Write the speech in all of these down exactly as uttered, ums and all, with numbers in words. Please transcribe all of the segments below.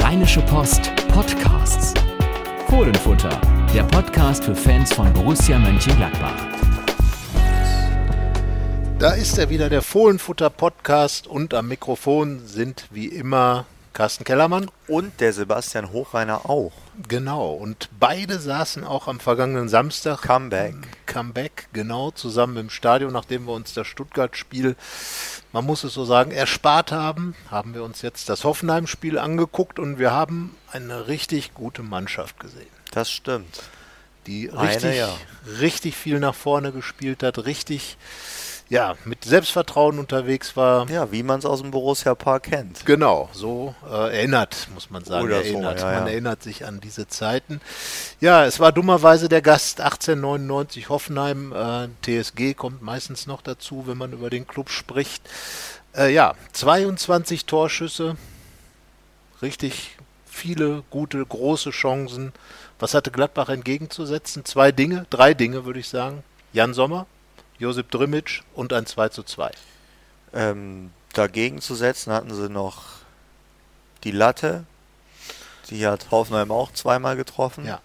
Rheinische Post Podcasts. Fohlenfutter, der Podcast für Fans von Borussia Mönchengladbach. Da ist er wieder, der Fohlenfutter Podcast, und am Mikrofon sind wie immer Carsten Kellermann und der Sebastian Hochreiner auch. Genau, und beide saßen auch am vergangenen Samstag. Comeback. Comeback, genau, zusammen im Stadion, nachdem wir uns das Stuttgart-Spiel, man muss es so sagen, erspart haben, haben wir uns jetzt das Hoffenheim-Spiel angeguckt und wir haben eine richtig gute Mannschaft gesehen. Das stimmt. Die richtig, Eine, ja. richtig viel nach vorne gespielt hat, richtig... ja, mit Selbstvertrauen unterwegs war. Ja, wie man es aus dem Borussia Park kennt. Genau, so äh, erinnert, muss man sagen. Oder erinnert. so, ja, man ja. erinnert sich an diese Zeiten. Ja, es war dummerweise der Gast achtzehnhundertneunundneunzig Hoffenheim. Äh, T S G kommt meistens noch dazu, wenn man über den Club spricht. Äh, ja, zweiundzwanzig Torschüsse, richtig viele gute, große Chancen. Was hatte Gladbach entgegenzusetzen? Zwei Dinge, drei Dinge würde ich sagen. Jan Sommer, Josip Drmić und ein zwei zu zwei. Ähm, dagegen zu setzen hatten sie noch die Latte. Die hat Hoffenheim auch zweimal getroffen. Ja.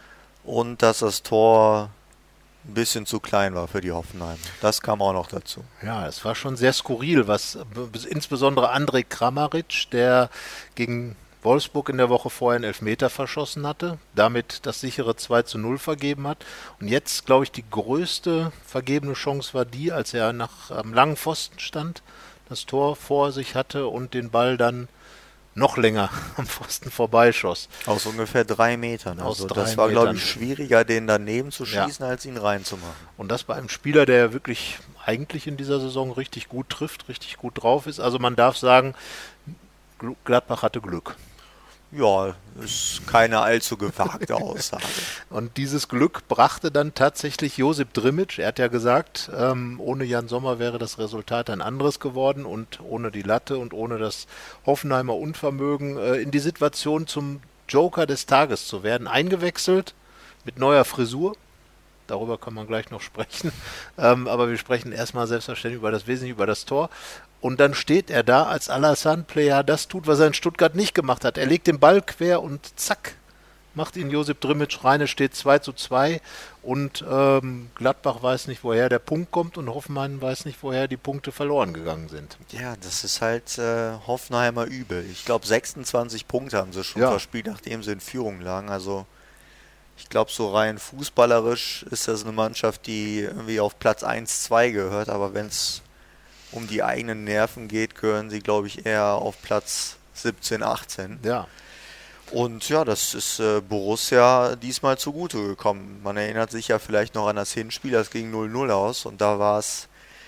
Und dass das Tor ein bisschen zu klein war für die Hoffenheim. Das kam auch noch dazu. Ja, es war schon sehr skurril, was b- insbesondere Andrej Kramaric, der gegen Wolfsburg in der Woche vorher einen Elfmeter verschossen hatte, damit das sichere zwei zu null vergeben hat. Und jetzt, glaube ich, die größte vergebene Chance war die, als er nach am langen Pfosten stand, das Tor vor sich hatte und den Ball dann noch länger am Pfosten vorbeischoss. Aus ungefähr drei Metern. Aus Also drei das war, glaube Metern. ich, schwieriger, den daneben zu Ja. schießen, als ihn reinzumachen. Und das bei einem Spieler, der wirklich eigentlich in dieser Saison richtig gut trifft, richtig gut drauf ist. Also man darf sagen, Gl- Gladbach hatte Glück. Ja, ist keine allzu gewagte Aussage. Und dieses Glück brachte dann tatsächlich Josip Drmić. Er hat ja gesagt, ähm, ohne Jan Sommer wäre das Resultat ein anderes geworden und ohne die Latte und ohne das Hoffenheimer Unvermögen äh, in die Situation zum Joker des Tages zu werden. Eingewechselt mit neuer Frisur. Darüber kann man gleich noch sprechen. Ähm, aber wir sprechen erstmal selbstverständlich über das Wesentliche, über das Tor. Und dann steht er da, als Alassane-Player das tut, was er in Stuttgart nicht gemacht hat. Er legt den Ball quer und zack, macht ihn Josip Drmić rein. Es steht zwei zu zwei und ähm, Gladbach weiß nicht, woher der Punkt kommt und Hoffenheim weiß nicht, woher die Punkte verloren gegangen sind. Ja, das ist halt äh, Hoffenheimer übel. Ich glaube, sechsundzwanzig Punkte haben sie schon Ja. verspielt, nachdem sie in Führung lagen. Also ich glaube, so rein fußballerisch ist das eine Mannschaft, die irgendwie auf Platz eins, zwei gehört. Aber wenn es um die eigenen Nerven geht, gehören sie, glaube ich, eher auf Platz siebzehn, achtzehn. Ja, Und ja, das ist äh, Borussia diesmal zugute gekommen. Man erinnert sich ja vielleicht noch an das Hinspiel, das ging null null aus und da war es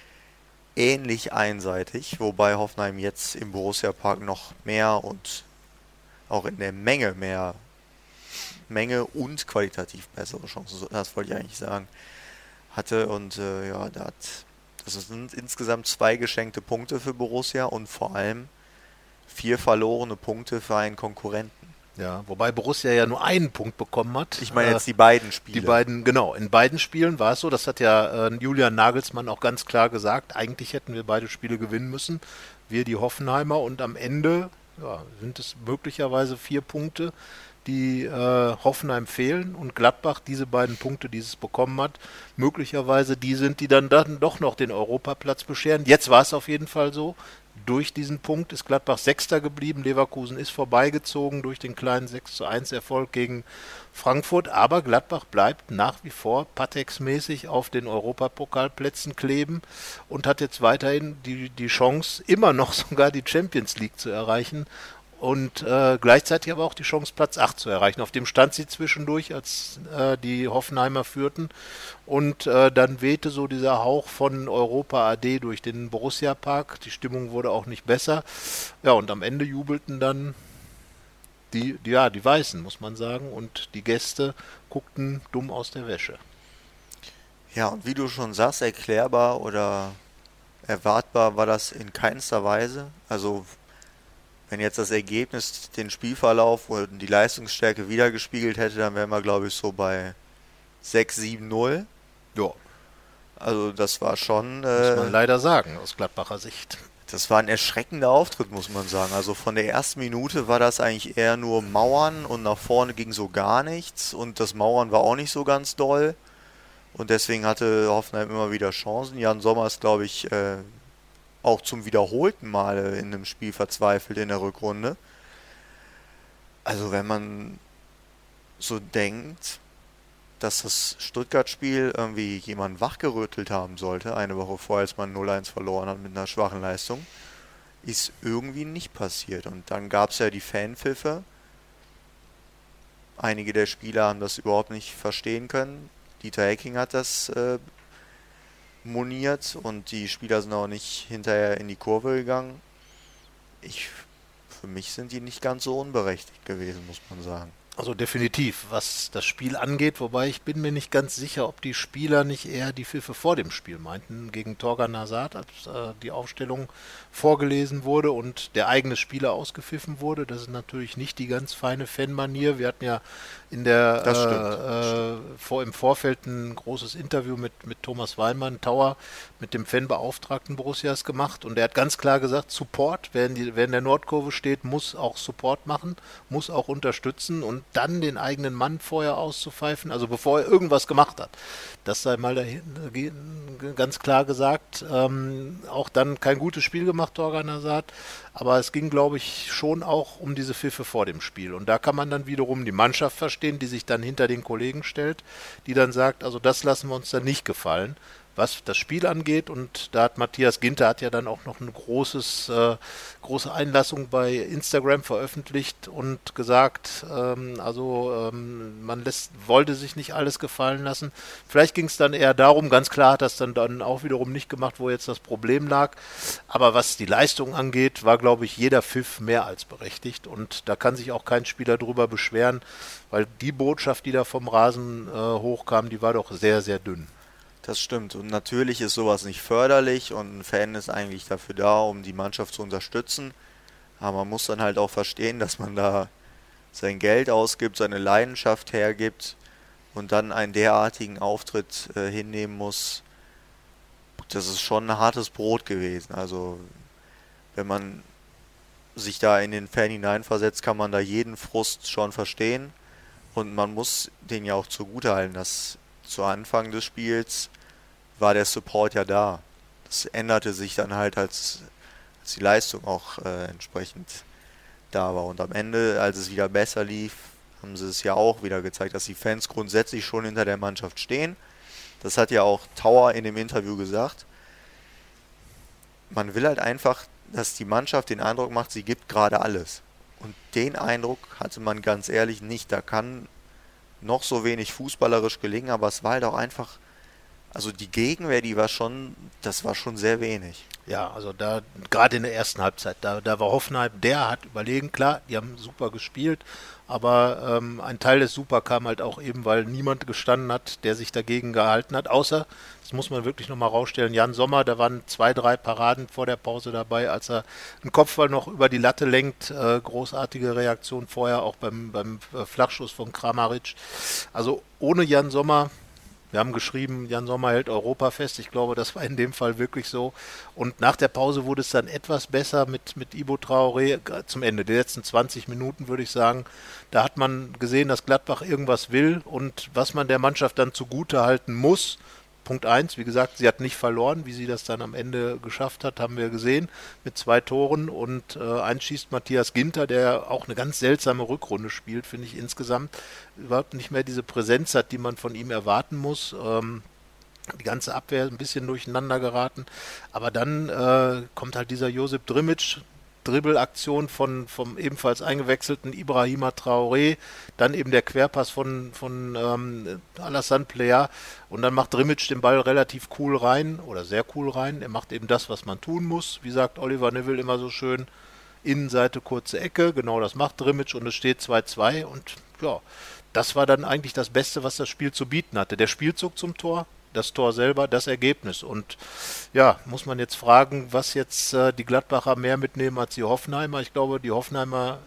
ähnlich einseitig, wobei Hoffenheim jetzt im Borussia Park noch mehr und auch in der Menge mehr Menge und qualitativ bessere Chancen, so- das wollte ich eigentlich sagen, hatte und äh, ja, da hat, das sind insgesamt zwei geschenkte Punkte für Borussia und vor allem vier verlorene Punkte für einen Konkurrenten. ja. Wobei Borussia ja nur einen Punkt bekommen hat. Ich meine Äh, jetzt die beiden Spiele. Die beiden, genau, in beiden Spielen war es so, das hat ja äh, Julian Nagelsmann auch ganz klar gesagt, eigentlich hätten wir beide Spiele gewinnen müssen, wir die Hoffenheimer, und am Ende ja, sind es möglicherweise vier Punkte, die äh, Hoffenheim fehlen, und Gladbach diese beiden Punkte, die es bekommen hat, möglicherweise die sind, die dann, dann doch noch den Europaplatz bescheren. Jetzt war es auf jeden Fall so. Durch diesen Punkt ist Gladbach Sechster geblieben, Leverkusen ist vorbeigezogen durch den kleinen sechs zu eins Erfolg gegen Frankfurt, aber Gladbach bleibt nach wie vor Patex-mäßig auf den Europapokalplätzen kleben und hat jetzt weiterhin die, die Chance, immer noch sogar die Champions League zu erreichen und äh, gleichzeitig aber auch die Chance, Platz acht zu erreichen. Auf dem stand sie zwischendurch, als äh, die Hoffenheimer führten, und äh, dann wehte so dieser Hauch von Europa A D durch den Borussia Park. Die Stimmung wurde auch nicht besser. Ja, und am Ende jubelten dann die, die, ja, die Weißen, muss man sagen, und die Gäste guckten dumm aus der Wäsche. Ja, und wie du schon sagst, erklärbar oder erwartbar war das in keinster Weise. Also wenn jetzt das Ergebnis den Spielverlauf und die Leistungsstärke wiedergespiegelt hätte, dann wären wir, glaube ich, so bei sechs sieben null. Ja, Also das war schon... muss man Äh, leider sagen, aus Gladbacher Sicht. Das war ein erschreckender Auftritt, muss man sagen. Also von der ersten Minute war das eigentlich eher nur Mauern und nach vorne ging so gar nichts und das Mauern war auch nicht so ganz doll und deswegen hatte Hoffenheim immer wieder Chancen. Jan Sommer ist, glaube ich, äh, auch zum wiederholten Male in einem Spiel verzweifelt in der Rückrunde. Also wenn man so denkt, dass das Stuttgart-Spiel irgendwie jemanden wachgerüttelt haben sollte, eine Woche vorher, als man null eins verloren hat mit einer schwachen Leistung, ist irgendwie nicht passiert. Und dann gab es ja die Fanpfiffe. Einige der Spieler haben das überhaupt nicht verstehen können. Dieter Hecking hat das äh, moniert und die Spieler sind auch nicht hinterher in die Kurve gegangen. Ich, für mich sind die nicht ganz so unberechtigt gewesen, muss man sagen. Also definitiv, was das Spiel angeht, wobei ich bin mir nicht ganz sicher, ob die Spieler nicht eher die Pfiffe vor dem Spiel meinten, gegen Torgan Hazard, als äh, die Aufstellung vorgelesen wurde und der eigene Spieler ausgepfiffen wurde. Das ist natürlich nicht die ganz feine Fanmanier. Wir hatten ja in der Das stimmt, äh, das stimmt. äh, vor, im Vorfeld ein großes Interview mit, mit Thomas Weinmann, Tauer, mit dem Fanbeauftragten Borussias gemacht und der hat ganz klar gesagt, Support, wer in, die, wer in der Nordkurve steht, muss auch Support machen, muss auch unterstützen und dann den eigenen Mann vorher auszupfeifen, also bevor er irgendwas gemacht hat. Das sei mal dahin, ganz klar gesagt. Ähm, auch dann kein gutes Spiel gemacht, Torgan Hazard, aber es ging, glaube ich, schon auch um diese Pfiffe vor dem Spiel. Und da kann man dann wiederum die Mannschaft verstehen, die sich dann hinter den Kollegen stellt, die dann sagt, also das lassen wir uns dann nicht gefallen, was das Spiel angeht. Und da hat Matthias Ginter hat ja dann auch noch eine großes, äh, große Einlassung bei Instagram veröffentlicht und gesagt, ähm, also ähm, man lässt, wollte sich nicht alles gefallen lassen. Vielleicht ging es dann eher darum, ganz klar hat das dann, dann auch wiederum nicht gemacht, wo jetzt das Problem lag. Aber was die Leistung angeht, war, glaube ich, jeder Pfiff mehr als berechtigt. Und da kann sich auch kein Spieler drüber beschweren, weil die Botschaft, die da vom Rasen äh, hochkam, die war doch sehr, sehr dünn. Das stimmt. Und natürlich ist sowas nicht förderlich und ein Fan ist eigentlich dafür da, um die Mannschaft zu unterstützen. Aber man muss dann halt auch verstehen, dass man da sein Geld ausgibt, seine Leidenschaft hergibt und dann einen derartigen Auftritt äh, hinnehmen muss. Das ist schon ein hartes Brot gewesen. Also wenn man sich da in den Fan hineinversetzt, kann man da jeden Frust schon verstehen. Und man muss den ja auch zugutehalten, dass zu Anfang des Spiels war der Support ja da. Das änderte sich dann halt, als, als die Leistung auch äh, entsprechend da war. Und am Ende, als es wieder besser lief, haben sie es ja auch wieder gezeigt, dass die Fans grundsätzlich schon hinter der Mannschaft stehen. Das hat ja auch Tauer in dem Interview gesagt. Man will halt einfach, dass die Mannschaft den Eindruck macht, sie gibt gerade alles. Und den Eindruck hatte man ganz ehrlich nicht. Da kann noch so wenig fußballerisch gelingen, aber es war halt auch einfach, also die Gegenwehr, die war schon, das war schon sehr wenig. Ja, also da, gerade in der ersten Halbzeit, da, da war Hoffenheim, der hat überlegen, klar, die haben super gespielt, aber ähm, ein Teil des Super kam halt auch eben, weil niemand gestanden hat, der sich dagegen gehalten hat, außer, das muss man wirklich nochmal rausstellen, Jan Sommer, da waren zwei, drei Paraden vor der Pause dabei, als er einen Kopfball noch über die Latte lenkt, äh, großartige Reaktion vorher, auch beim, beim Flachschuss von Kramaric. Also ohne Jan Sommer, wir haben geschrieben, Jan Sommer hält Europa fest. Ich glaube, das war in dem Fall wirklich so. Und nach der Pause wurde es dann etwas besser mit, mit Ibo Traoré zum Ende. Die letzten zwanzig Minuten, würde ich sagen. Da hat man gesehen, dass Gladbach irgendwas will und was man der Mannschaft dann zugute halten muss. Punkt eins, wie gesagt, sie hat nicht verloren. Wie sie das dann am Ende geschafft hat, haben wir gesehen, mit zwei Toren. Und äh, eins schießt Matthias Ginter, der auch eine ganz seltsame Rückrunde spielt, finde ich insgesamt. Überhaupt nicht mehr diese Präsenz hat, die man von ihm erwarten muss. Ähm, die ganze Abwehr ein bisschen durcheinander geraten. Aber dann äh, kommt halt dieser Josip Drimic, Dribbelaktion von vom ebenfalls eingewechselten Ibrahima Traoré, dann eben der Querpass von, von ähm, Alassane Plea und dann macht Drimic den Ball relativ cool rein oder sehr cool rein. Er macht eben das, was man tun muss. Wie sagt Oliver Neville immer so schön, Innenseite, kurze Ecke, genau das macht Drimic und es steht zwei zwei und ja, das war dann eigentlich das Beste, was das Spiel zu bieten hatte. Der Spielzug zum Tor, das Tor selber, das Ergebnis. Und ja, muss man jetzt fragen, was jetzt äh, die Gladbacher mehr mitnehmen als die Hoffenheimer. Ich glaube, die Hoffenheimer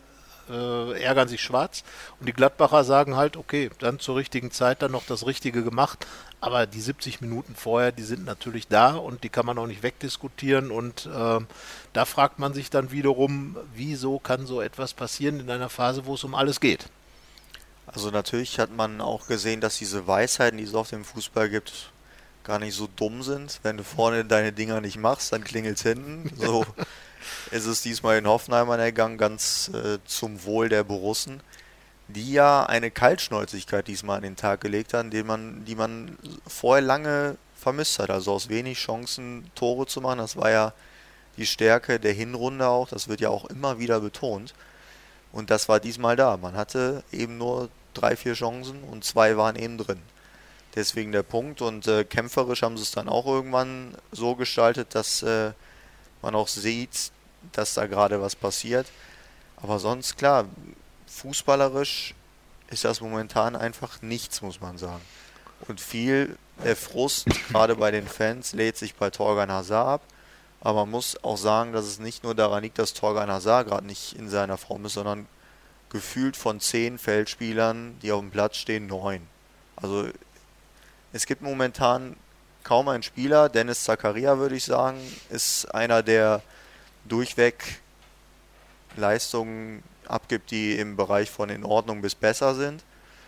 äh, ärgern sich schwarz. Und die Gladbacher sagen halt, okay, dann zur richtigen Zeit dann noch das Richtige gemacht. Aber die siebzig Minuten vorher, die sind natürlich da und die kann man auch nicht wegdiskutieren. Und äh, da fragt man sich dann wiederum, wieso kann so etwas passieren in einer Phase, wo es um alles geht? Also natürlich hat man auch gesehen, dass diese Weisheiten, die es auf dem Fußball gibt, gar nicht so dumm sind. Wenn du vorne deine Dinger nicht machst, dann klingelt's hinten. So ist es diesmal in Hoffenheim ergangen, ganz äh, zum Wohl der Borussen, die ja eine Kaltschnäuzigkeit diesmal an den Tag gelegt haben, die man, die man vorher lange vermisst hat. Also aus wenig Chancen Tore zu machen, das war ja die Stärke der Hinrunde auch, das wird ja auch immer wieder betont. Und das war diesmal da. Man hatte eben nur drei, vier Chancen und zwei waren eben drin. Deswegen der Punkt. Und äh, kämpferisch haben sie es dann auch irgendwann so gestaltet, dass äh, man auch sieht, dass da gerade was passiert. Aber sonst, klar, fußballerisch ist das momentan einfach nichts, muss man sagen. Und viel der Frust, gerade bei den Fans, lädt sich bei Torgan Hazard ab. Aber man muss auch sagen, dass es nicht nur daran liegt, dass Torgan Hazard gerade nicht in seiner Form ist, sondern gefühlt von zehn Feldspielern, die auf dem Platz stehen, neun. Also es gibt momentan kaum einen Spieler, Dennis Zakaria würde ich sagen, ist einer, der durchweg Leistungen abgibt, die im Bereich von in Ordnung bis besser sind.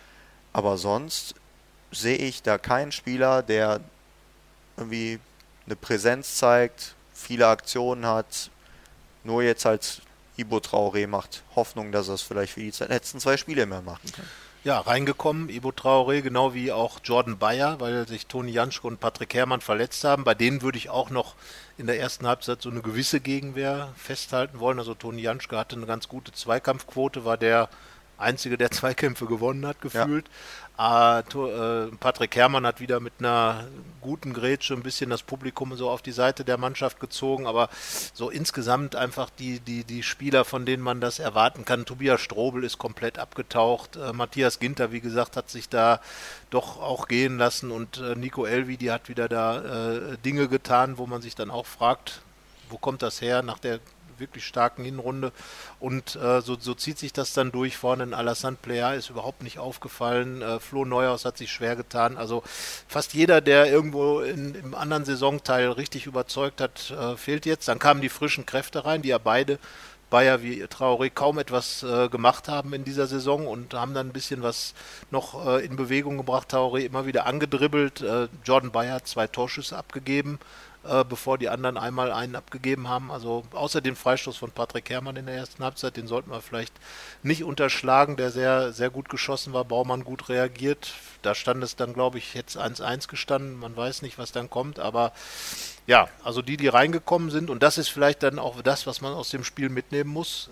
Aber sonst sehe ich da keinen Spieler, der irgendwie eine Präsenz zeigt, viele Aktionen hat, nur jetzt halt Ibo Traoré macht Hoffnung, dass er es vielleicht für die letzten zwei Spiele mehr machen kann. Ja, reingekommen, Ibo Traoré, genau wie auch Jordan Bayer, weil sich Toni Janschke und Patrick Herrmann verletzt haben. Bei denen würde ich auch noch in der ersten Halbzeit so eine gewisse Gegenwehr festhalten wollen. Also Toni Janschke hatte eine ganz gute Zweikampfquote, war der Einzige, der Zweikämpfe gewonnen hat, gefühlt. Ja. Äh, äh, Patrick Herrmann hat wieder mit einer guten Grätsche ein bisschen das Publikum so auf die Seite der Mannschaft gezogen, aber so insgesamt einfach die, die, die Spieler, von denen man das erwarten kann. Tobias Strobel ist komplett abgetaucht. Äh, Matthias Ginter, wie gesagt, hat sich da doch auch gehen lassen und äh, Nico Elvedi hat wieder da äh, Dinge getan, wo man sich dann auch fragt, wo kommt das her nach der wirklich starken Hinrunde und äh, so, so zieht sich das dann durch. Vorne in Alassane Plea ist überhaupt nicht aufgefallen. Äh, Flo Neuhaus hat sich schwer getan. Also fast jeder, der irgendwo in, im anderen Saisonteil richtig überzeugt hat, äh, fehlt jetzt. Dann kamen die frischen Kräfte rein, die ja beide, Bayer wie Traoré, kaum etwas äh, gemacht haben in dieser Saison und haben dann ein bisschen was noch äh, in Bewegung gebracht. Traoré immer wieder angedribbelt. Äh, Jordan Bayer hat zwei Torschüsse abgegeben, Äh, bevor die anderen einmal einen abgegeben haben. Also außer dem Freistoß von Patrick Herrmann in der ersten Halbzeit, den sollten wir vielleicht nicht unterschlagen, der sehr, sehr gut geschossen war, Baumann gut reagiert. Da stand es dann, glaube ich, jetzt eins eins gestanden, man weiß nicht, was dann kommt, aber ja, also die, die reingekommen sind, und das ist vielleicht dann auch das, was man aus dem Spiel mitnehmen muss.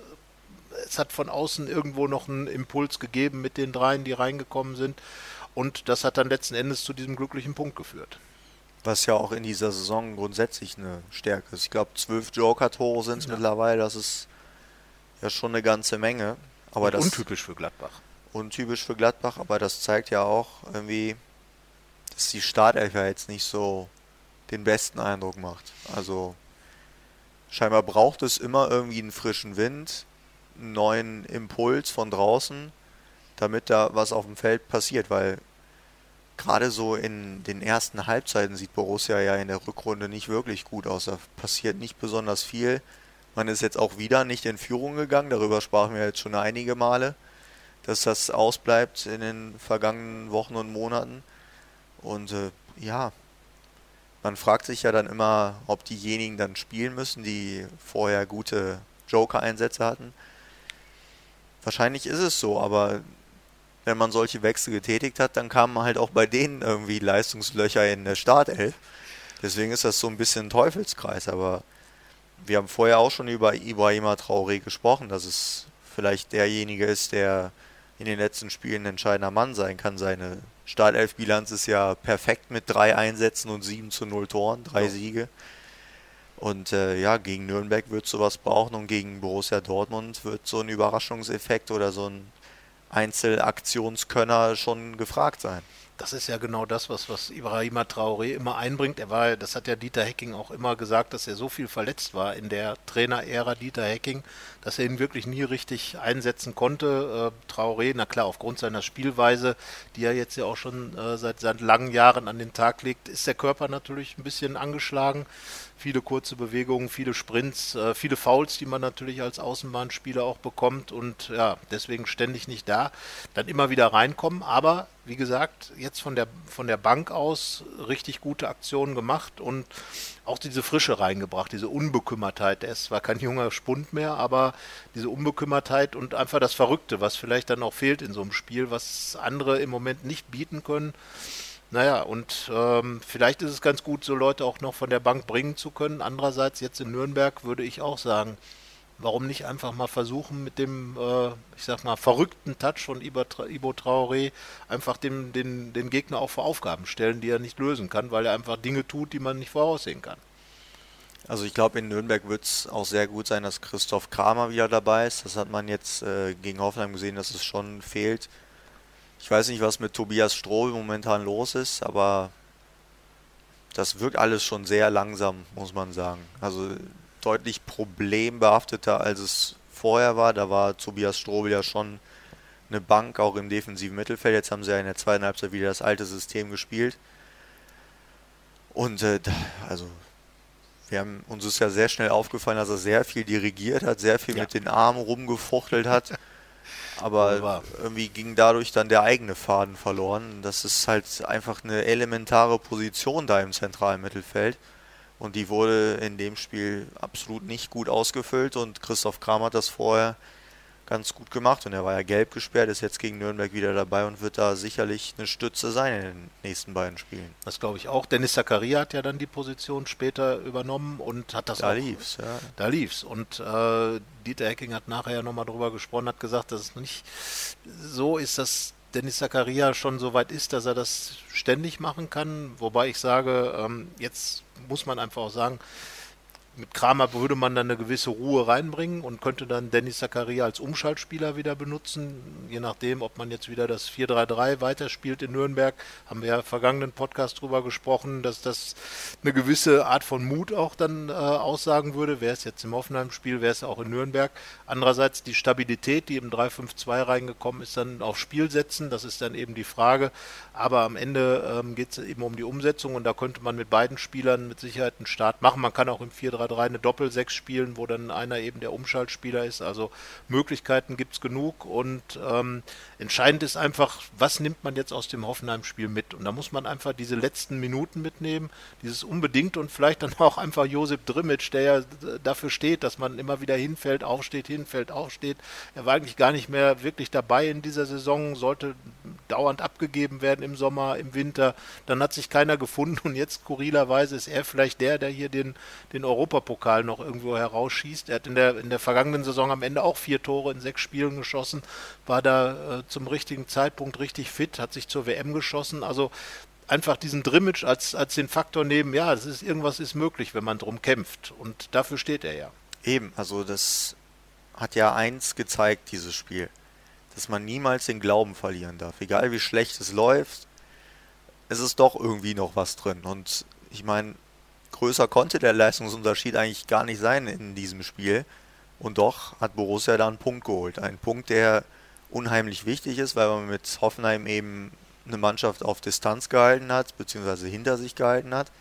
Es hat von außen irgendwo noch einen Impuls gegeben mit den dreien, die reingekommen sind, und das hat dann letzten Endes zu diesem glücklichen Punkt geführt. Was ja auch in dieser Saison grundsätzlich eine Stärke ist. Ich glaube, zwölf Joker-Tore sind es ja mittlerweile. Das ist ja schon eine ganze Menge. Aber Und das, untypisch für Gladbach. Untypisch für Gladbach, aber das zeigt ja auch irgendwie, dass die Startelf ja jetzt nicht so den besten Eindruck macht. Also scheinbar braucht es immer irgendwie einen frischen Wind, einen neuen Impuls von draußen, damit da was auf dem Feld passiert, weil gerade so in den ersten Halbzeiten sieht Borussia ja in der Rückrunde nicht wirklich gut aus. Da passiert nicht besonders viel. Man ist jetzt auch wieder nicht in Führung gegangen. Darüber sprachen wir jetzt schon einige Male, dass das ausbleibt in den vergangenen Wochen und Monaten. Und äh, ja, man fragt sich ja dann immer, ob diejenigen dann spielen müssen, die vorher gute Joker-Einsätze hatten. Wahrscheinlich ist es so, aber wenn man solche Wechsel getätigt hat, dann kamen halt auch bei denen irgendwie Leistungslöcher in der Startelf. Deswegen ist das so ein bisschen ein Teufelskreis, aber wir haben vorher auch schon über Ibrahima Traoré gesprochen, dass es vielleicht derjenige ist, der in den letzten Spielen ein entscheidender Mann sein kann. Seine Startelf-Bilanz ist ja perfekt mit drei Einsätzen und sieben zu null Toren, drei ja. Siege. Und äh, ja, gegen Nürnberg wird sowas brauchen und gegen Borussia Dortmund wird so ein Überraschungseffekt oder so ein Einzelaktionskönner schon gefragt sein. Das ist ja genau das, was, was Ibrahima Traoré immer einbringt. Er war, das hat ja Dieter Hecking auch immer gesagt, dass er so viel verletzt war in der Trainerära Dieter Hecking, dass er ihn wirklich nie richtig einsetzen konnte. Äh, Traoré, na klar, aufgrund seiner Spielweise, die er jetzt ja auch schon äh, seit, seit langen Jahren an den Tag legt, ist der Körper natürlich ein bisschen angeschlagen. Viele kurze Bewegungen, viele Sprints, äh, viele Fouls, die man natürlich als Außenbahnspieler auch bekommt und ja, deswegen ständig nicht da. Dann immer wieder reinkommen, aber wie gesagt, jetzt von der, von der Bank aus richtig gute Aktionen gemacht und auch diese Frische reingebracht, diese Unbekümmertheit. Er ist zwar kein junger Spund mehr, aber diese Unbekümmertheit und einfach das Verrückte, was vielleicht dann auch fehlt in so einem Spiel, was andere im Moment nicht bieten können. Naja, und ähm, vielleicht ist es ganz gut, so Leute auch noch von der Bank bringen zu können. Andererseits, jetzt in Nürnberg würde ich auch sagen, warum nicht einfach mal versuchen, mit dem, äh, ich sag mal, verrückten Touch von Ibo, Tra- Ibo Traoré einfach den, den, den Gegner auch vor Aufgaben stellen, die er nicht lösen kann, weil er einfach Dinge tut, die man nicht voraussehen kann. Also ich glaube, in Nürnberg wird es auch sehr gut sein, dass Christoph Kramer wieder dabei ist. Das hat man jetzt äh, gegen Hoffenheim gesehen, dass es schon fehlt. Ich weiß nicht, was mit Tobias Strobel momentan los ist, aber das wirkt alles schon sehr langsam, muss man sagen. Also deutlich problembehafteter, als es vorher war. Da war Tobias Strobel ja schon eine Bank, auch im defensiven Mittelfeld. Jetzt haben sie ja in der zweiten Halbzeit wieder das alte System gespielt. Und äh, also wir haben, uns ist ja sehr schnell aufgefallen, dass er sehr viel dirigiert hat, sehr viel ja. mit den Armen rumgefuchtelt hat. Aber irgendwie ging dadurch dann der eigene Faden verloren. Das ist halt einfach eine elementare Position da im zentralen Mittelfeld. Und die wurde in dem Spiel absolut nicht gut ausgefüllt. Und Christoph Kramer hat das vorher ganz gut gemacht. Und er war ja gelb gesperrt, ist jetzt gegen Nürnberg wieder dabei und wird da sicherlich eine Stütze sein in den nächsten beiden Spielen. Das glaube ich auch. Dennis Zakaria hat ja dann die Position später übernommen und hat das da auch... Da lief's, ja. Da lief's. Und äh, Dieter Hecking hat nachher ja nochmal drüber gesprochen, hat gesagt, dass es nicht so ist, dass Dennis Zakaria schon so weit ist, dass er das ständig machen kann. Wobei ich sage, ähm, jetzt muss man einfach auch sagen, mit Kramer würde man dann eine gewisse Ruhe reinbringen und könnte dann Dennis Zakaria als Umschaltspieler wieder benutzen, je nachdem, ob man jetzt wieder das vier drei drei weiterspielt in Nürnberg. Haben wir ja im vergangenen Podcast drüber gesprochen, dass das eine gewisse Art von Mut auch dann äh, aussagen würde. Wäre es jetzt im Hoffenheim-Spiel, wäre es auch in Nürnberg. Andererseits die Stabilität, die im drei fünf zwei reingekommen ist, dann aufs Spiel setzen, das ist dann eben die Frage. Aber am Ende ähm, geht es eben um die Umsetzung und da könnte man mit beiden Spielern mit Sicherheit einen Start machen. Man kann auch im vier drei drei eine Doppel-Sechs spielen, wo dann einer eben der Umschaltspieler ist. Also Möglichkeiten gibt es genug und ähm, entscheidend ist einfach, was nimmt man jetzt aus dem Hoffenheim-Spiel mit? Und da muss man einfach diese letzten Minuten mitnehmen, dieses unbedingt und vielleicht dann auch einfach Josip Drmic, der ja dafür steht, dass man immer wieder hinfällt, aufsteht, hinfällt, aufsteht. Er war eigentlich gar nicht mehr wirklich dabei in dieser Saison, sollte dauernd abgegeben werden im Sommer, im Winter. Dann hat sich keiner gefunden und jetzt skurrilerweise ist er vielleicht der, der hier den, den Europapokal noch irgendwo herausschießt. Er hat in der, in der vergangenen Saison am Ende auch vier Tore in sechs Spielen geschossen, war da äh, zum richtigen Zeitpunkt richtig fit, hat sich zur W M geschossen. Also einfach diesen Drmic als, als den Faktor nehmen, ja, das ist, irgendwas ist möglich, wenn man drum kämpft. Und dafür steht er ja. Eben, also das hat ja eins gezeigt, dieses Spiel, dass man niemals den Glauben verlieren darf. Egal wie schlecht es läuft, es ist doch irgendwie noch was drin. Und ich meine, größer konnte der Leistungsunterschied eigentlich gar nicht sein in diesem Spiel. Und doch hat Borussia da einen Punkt geholt. Ein Punkt, der unheimlich wichtig ist, weil man mit Hoffenheim eben eine Mannschaft auf Distanz gehalten hat, beziehungsweise hinter sich gehalten hat.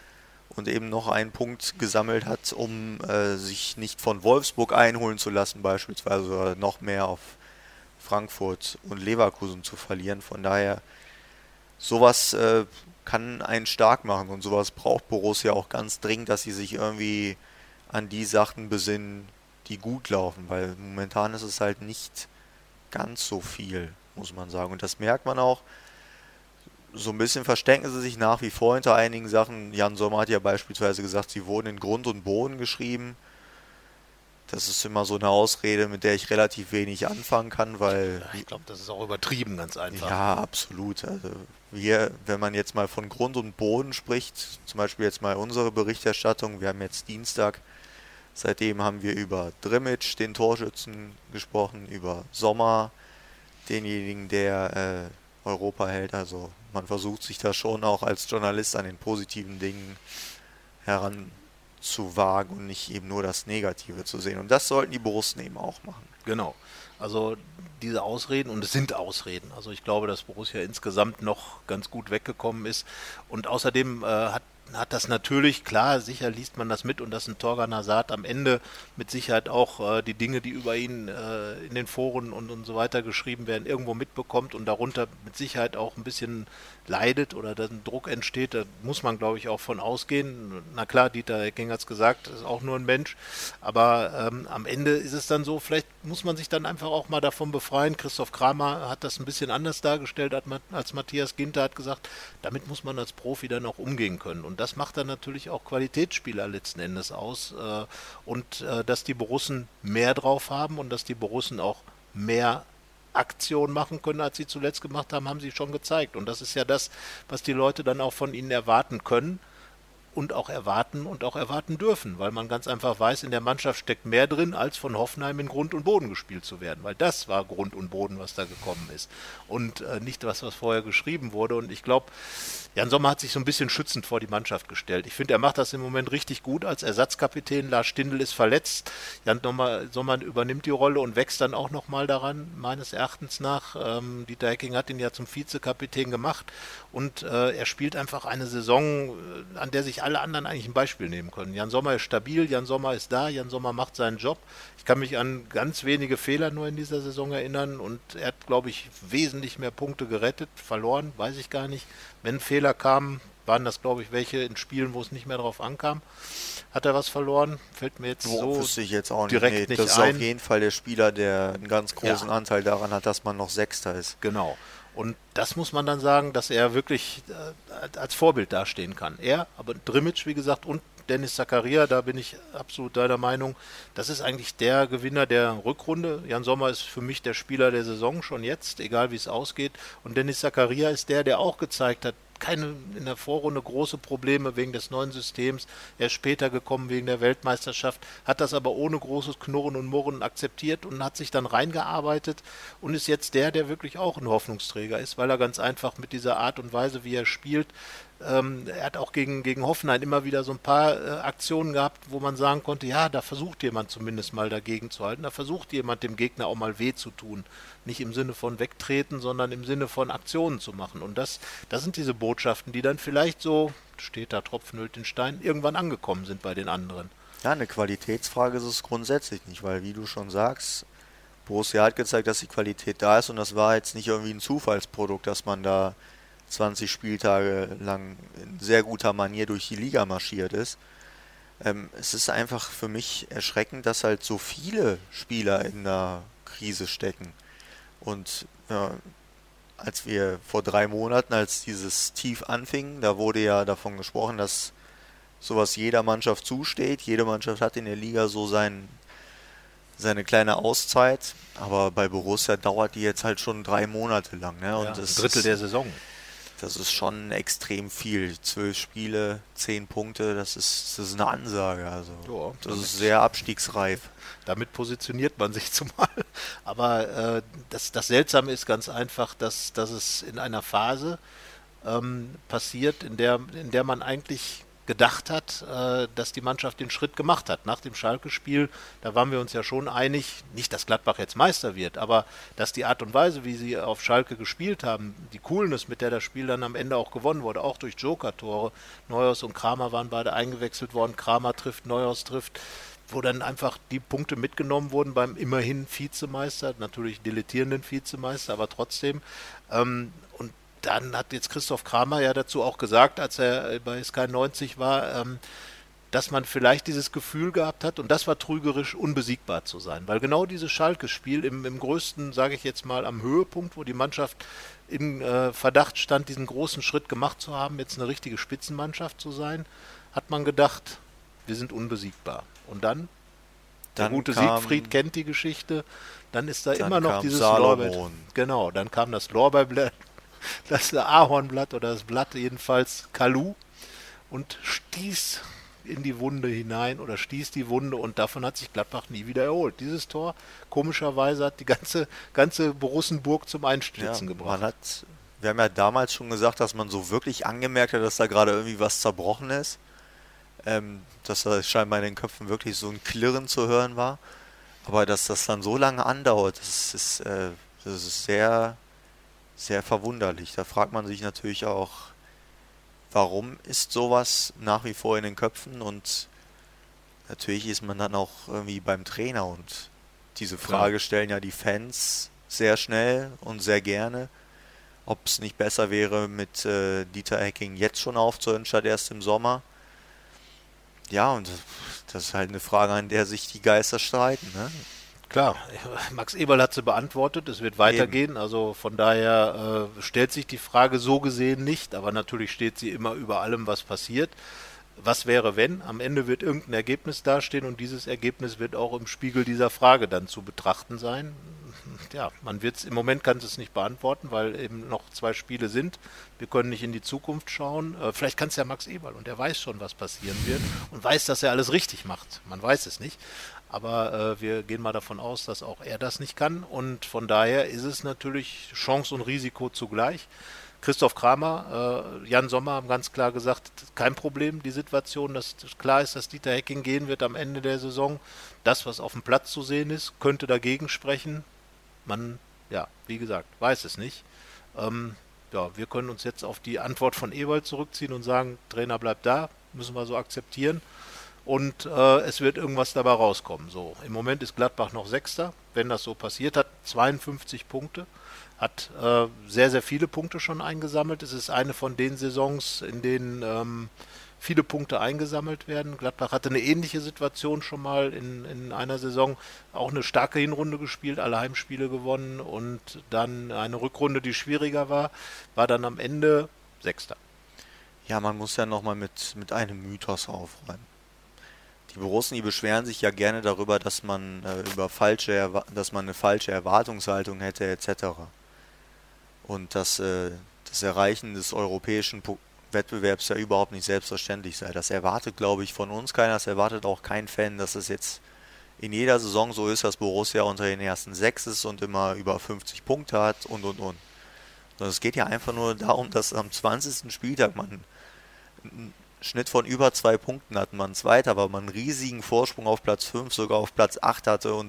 Und eben noch einen Punkt gesammelt hat, um äh, sich nicht von Wolfsburg einholen zu lassen, beispielsweise, oder noch mehr auf Frankfurt und Leverkusen zu verlieren. Von daher, sowas äh, kann einen stark machen und sowas braucht Borussia auch ganz dringend, dass sie sich irgendwie an die Sachen besinnen, die gut laufen, weil momentan ist es halt nicht ganz so viel, muss man sagen. Und das merkt man auch. So ein bisschen verstecken sie sich nach wie vor hinter einigen Sachen. Jan Sommer hat ja beispielsweise gesagt, sie wurden in Grund und Boden geschrieben. Das ist immer so eine Ausrede, mit der ich relativ wenig anfangen kann, weil... Ich glaube, das ist auch übertrieben, ganz einfach. Ja, absolut. Also wir, wenn man jetzt mal von Grund und Boden spricht, zum Beispiel jetzt mal unsere Berichterstattung, wir haben jetzt Dienstag, seitdem haben wir über Drmic, den Torschützen, gesprochen, über Sommer, denjenigen, der äh, Europa hält. Also man versucht sich da schon auch als Journalist an den positiven Dingen heranzuwagen und nicht eben nur das Negative zu sehen. Und das sollten die Borussen eben auch machen. Genau. Also diese Ausreden, und es sind Ausreden. Also ich glaube, dass Borussia insgesamt noch ganz gut weggekommen ist. Und außerdem äh, hat hat das natürlich, klar, sicher liest man das mit und dass ein Torgan Hazard am Ende mit Sicherheit auch äh, die Dinge, die über ihn äh, in den Foren und, und so weiter geschrieben werden, irgendwo mitbekommt und darunter mit Sicherheit auch ein bisschen leidet oder dass ein Druck entsteht, da muss man, glaube ich, auch von ausgehen. Na klar, Dieter Hecking hat es gesagt, ist auch nur ein Mensch, aber ähm, am Ende ist es dann so, vielleicht muss man sich dann einfach auch mal davon befreien. Christoph Kramer hat das ein bisschen anders dargestellt als Matthias Ginter, hat gesagt, damit muss man als Profi dann auch umgehen können. Und das macht dann natürlich auch Qualitätsspieler letzten Endes aus. Äh, und äh, dass die Borussen mehr drauf haben und dass die Borussen auch mehr Aktion machen können, als sie zuletzt gemacht haben, haben sie schon gezeigt. Und das ist ja das, was die Leute dann auch von ihnen erwarten können und auch erwarten und auch erwarten dürfen, weil man ganz einfach weiß, in der Mannschaft steckt mehr drin, als von Hoffenheim in Grund und Boden gespielt zu werden, weil das war Grund und Boden, was da gekommen ist und äh, nicht was, was vorher geschrieben wurde. Und ich glaube, Jan Sommer hat sich so ein bisschen schützend vor die Mannschaft gestellt. Ich finde, er macht das im Moment richtig gut als Ersatzkapitän. Lars Stindl ist verletzt. Jan Sommer übernimmt die Rolle und wächst dann auch nochmal daran, meines Erachtens nach. Ähm, Dieter Hecking hat ihn ja zum Vizekapitän gemacht und äh, er spielt einfach eine Saison, an der sich alle anderen eigentlich ein Beispiel nehmen können. Jan Sommer ist stabil, Jan Sommer ist da, Jan Sommer macht seinen Job. Ich kann mich an ganz wenige Fehler nur in dieser Saison erinnern und er hat, glaube ich, wesentlich mehr Punkte gerettet. Verloren, weiß ich gar nicht. Wenn Fehler kamen, waren das, glaube ich, welche in Spielen, wo es nicht mehr drauf ankam. Hat er was verloren? Fällt mir jetzt Boah, so wüsste ich jetzt auch nicht. direkt Nee, nicht das ist ein. auf jeden Fall der Spieler, der einen ganz großen Ja. Anteil daran hat, dass man noch Sechster ist. Genau. Und das muss man dann sagen, dass er wirklich äh, als Vorbild dastehen kann. Er, aber Drimic, wie gesagt, und Dennis Zakaria, da bin ich absolut deiner Meinung, das ist eigentlich der Gewinner der Rückrunde. Jan Sommer ist für mich der Spieler der Saison schon jetzt, egal wie es ausgeht. Und Dennis Zakaria ist der, der auch gezeigt hat, keine in der Vorrunde große Probleme wegen des neuen Systems. Er ist später gekommen wegen der Weltmeisterschaft, hat das aber ohne großes Knurren und Murren akzeptiert und hat sich dann reingearbeitet und ist jetzt der, der wirklich auch ein Hoffnungsträger ist, weil er ganz einfach mit dieser Art und Weise, wie er spielt, ähm, er hat auch gegen, gegen Hoffenheim immer wieder so ein paar äh, Aktionen gehabt, wo man sagen konnte, ja, da versucht jemand zumindest mal dagegen zu halten, da versucht jemand dem Gegner auch mal weh zu tun. Nicht im Sinne von wegtreten, sondern im Sinne von Aktionen zu machen. Und das, das sind diese Botschaften, die dann vielleicht so, steht da Tropfen hüllt den Stein, irgendwann angekommen sind bei den anderen. Ja, eine Qualitätsfrage ist es grundsätzlich nicht, weil wie du schon sagst, Borussia hat gezeigt, dass die Qualität da ist und das war jetzt nicht irgendwie ein Zufallsprodukt, dass man da zwanzig Spieltage lang in sehr guter Manier durch die Liga marschiert ist. Ähm, es ist einfach für mich erschreckend, dass halt so viele Spieler in der Krise stecken. Und ja, als wir vor drei Monaten, als dieses Tief anfing, da wurde ja davon gesprochen, dass sowas jeder Mannschaft zusteht. Jede Mannschaft hat in der Liga so sein, seine kleine Auszeit, aber bei Borussia dauert die jetzt halt schon drei Monate lang. Ne? Und Ja, das ein Drittel ist, der Saison. Das ist schon extrem viel. Zwölf Spiele, zehn Punkte, das ist, das ist eine Ansage. Also Ja, das damit- ist sehr abstiegsreif. Damit positioniert man sich zumal. Aber äh, das, das Seltsame ist ganz einfach, dass, dass es in einer Phase ähm, passiert, in der, in der man eigentlich gedacht hat, äh, dass die Mannschaft den Schritt gemacht hat. Nach dem Schalke-Spiel, da waren wir uns ja schon einig, nicht, dass Gladbach jetzt Meister wird, aber dass die Art und Weise, wie sie auf Schalke gespielt haben, die Coolness, mit der das Spiel dann am Ende auch gewonnen wurde, auch durch Joker-Tore, Neuhaus und Kramer waren beide eingewechselt worden, Kramer trifft, Neuhaus trifft, wo dann einfach die Punkte mitgenommen wurden beim immerhin Vizemeister, natürlich dilettierenden Vizemeister, aber trotzdem. Ähm, und dann hat jetzt Christoph Kramer ja dazu auch gesagt, als er bei Sky neunzig war, ähm, dass man vielleicht dieses Gefühl gehabt hat, und das war trügerisch, unbesiegbar zu sein. Weil genau dieses Schalke-Spiel im, im größten, sage ich jetzt mal, am Höhepunkt, wo die Mannschaft in äh, Verdacht stand, diesen großen Schritt gemacht zu haben, jetzt eine richtige Spitzenmannschaft zu sein, hat man gedacht, wir sind unbesiegbar. Und dann, der Dann gute kam- Siegfried kennt die Geschichte, dann ist da Dann immer noch kam dieses Salomon. Lorbeer. Genau, dann kam das Lorbeerblatt, das Ahornblatt oder das Blatt jedenfalls Kalu und stieß in die Wunde hinein oder stieß die Wunde und davon hat sich Gladbach nie wieder erholt. Dieses Tor, komischerweise, hat die ganze, ganze Borussenburg zum Einstürzen Ja, gebracht. man hat wir haben ja damals schon gesagt, dass man so wirklich angemerkt hat, dass da gerade irgendwie was zerbrochen ist. Ähm, dass da scheinbar in den Köpfen wirklich so ein Klirren zu hören war. Aber dass das dann so lange andauert, das ist, äh, das ist sehr, sehr verwunderlich. Da fragt man sich natürlich auch, warum ist sowas nach wie vor in den Köpfen? Und natürlich ist man dann auch irgendwie beim Trainer. Und diese Frage stellen ja die Fans sehr schnell und sehr gerne, ob es nicht besser wäre, mit äh, Dieter Hecking jetzt schon aufzuhören, statt erst im Sommer. Ja, und das ist halt eine Frage, an der sich die Geister streiten, ne? Klar, Max Eberl hat sie beantwortet, es wird weitergehen, Eben. also von daher äh, stellt sich die Frage so gesehen nicht, aber natürlich steht sie immer über allem, was passiert. Was wäre, wenn? Am Ende wird irgendein Ergebnis dastehen und dieses Ergebnis wird auch im Spiegel dieser Frage dann zu betrachten sein. Ja, man wird's, im Moment kann es nicht beantworten, weil eben noch zwei Spiele sind. Wir können nicht in die Zukunft schauen. Äh, vielleicht kann es ja Max Eberl und er weiß schon, was passieren wird und weiß, dass er alles richtig macht. Man weiß es nicht. Aber äh, wir gehen mal davon aus, dass auch er das nicht kann und von daher ist es natürlich Chance und Risiko zugleich. Christoph Kramer, äh, Jan Sommer haben ganz klar gesagt, kein Problem, die Situation, dass klar ist, dass Dieter Hecking gehen wird am Ende der Saison. Das, was auf dem Platz zu sehen ist, könnte dagegen sprechen. Man, ja, wie gesagt, weiß es nicht. Ähm, ja, wir können uns jetzt auf die Antwort von Ewald zurückziehen und sagen, Trainer bleibt da, müssen wir so akzeptieren. Und äh, es wird irgendwas dabei rauskommen. So, im Moment ist Gladbach noch Sechster, wenn das so passiert hat, zweiundfünfzig Punkte. Hat äh, sehr, sehr viele Punkte schon eingesammelt. Es ist eine von den Saisons, in denen ähm, viele Punkte eingesammelt werden. Gladbach hatte eine ähnliche Situation schon mal in, in einer Saison. Auch eine starke Hinrunde gespielt, alle Heimspiele gewonnen und dann eine Rückrunde, die schwieriger war, war dann am Ende Sechster. Ja, man muss ja nochmal mit, mit einem Mythos aufräumen. Die Borussen, die beschweren sich ja gerne darüber, dass man äh, über falsche, Erwa- dass man eine falsche Erwartungshaltung hätte et cetera. Und dass äh, das Erreichen des europäischen po- Wettbewerbs ja überhaupt nicht selbstverständlich sei. Das erwartet, glaube ich, von uns keiner. Das erwartet auch kein Fan, dass es jetzt in jeder Saison so ist, dass Borussia unter den ersten sechs ist und immer über fünfzig Punkte hat und und und. Sondern es geht ja einfach nur darum, dass am zwanzigsten Spieltag man einen Schnitt von über zwei Punkten hat, man Zweiter, aber man einen riesigen Vorsprung auf Platz fünf, sogar auf Platz acht hatte und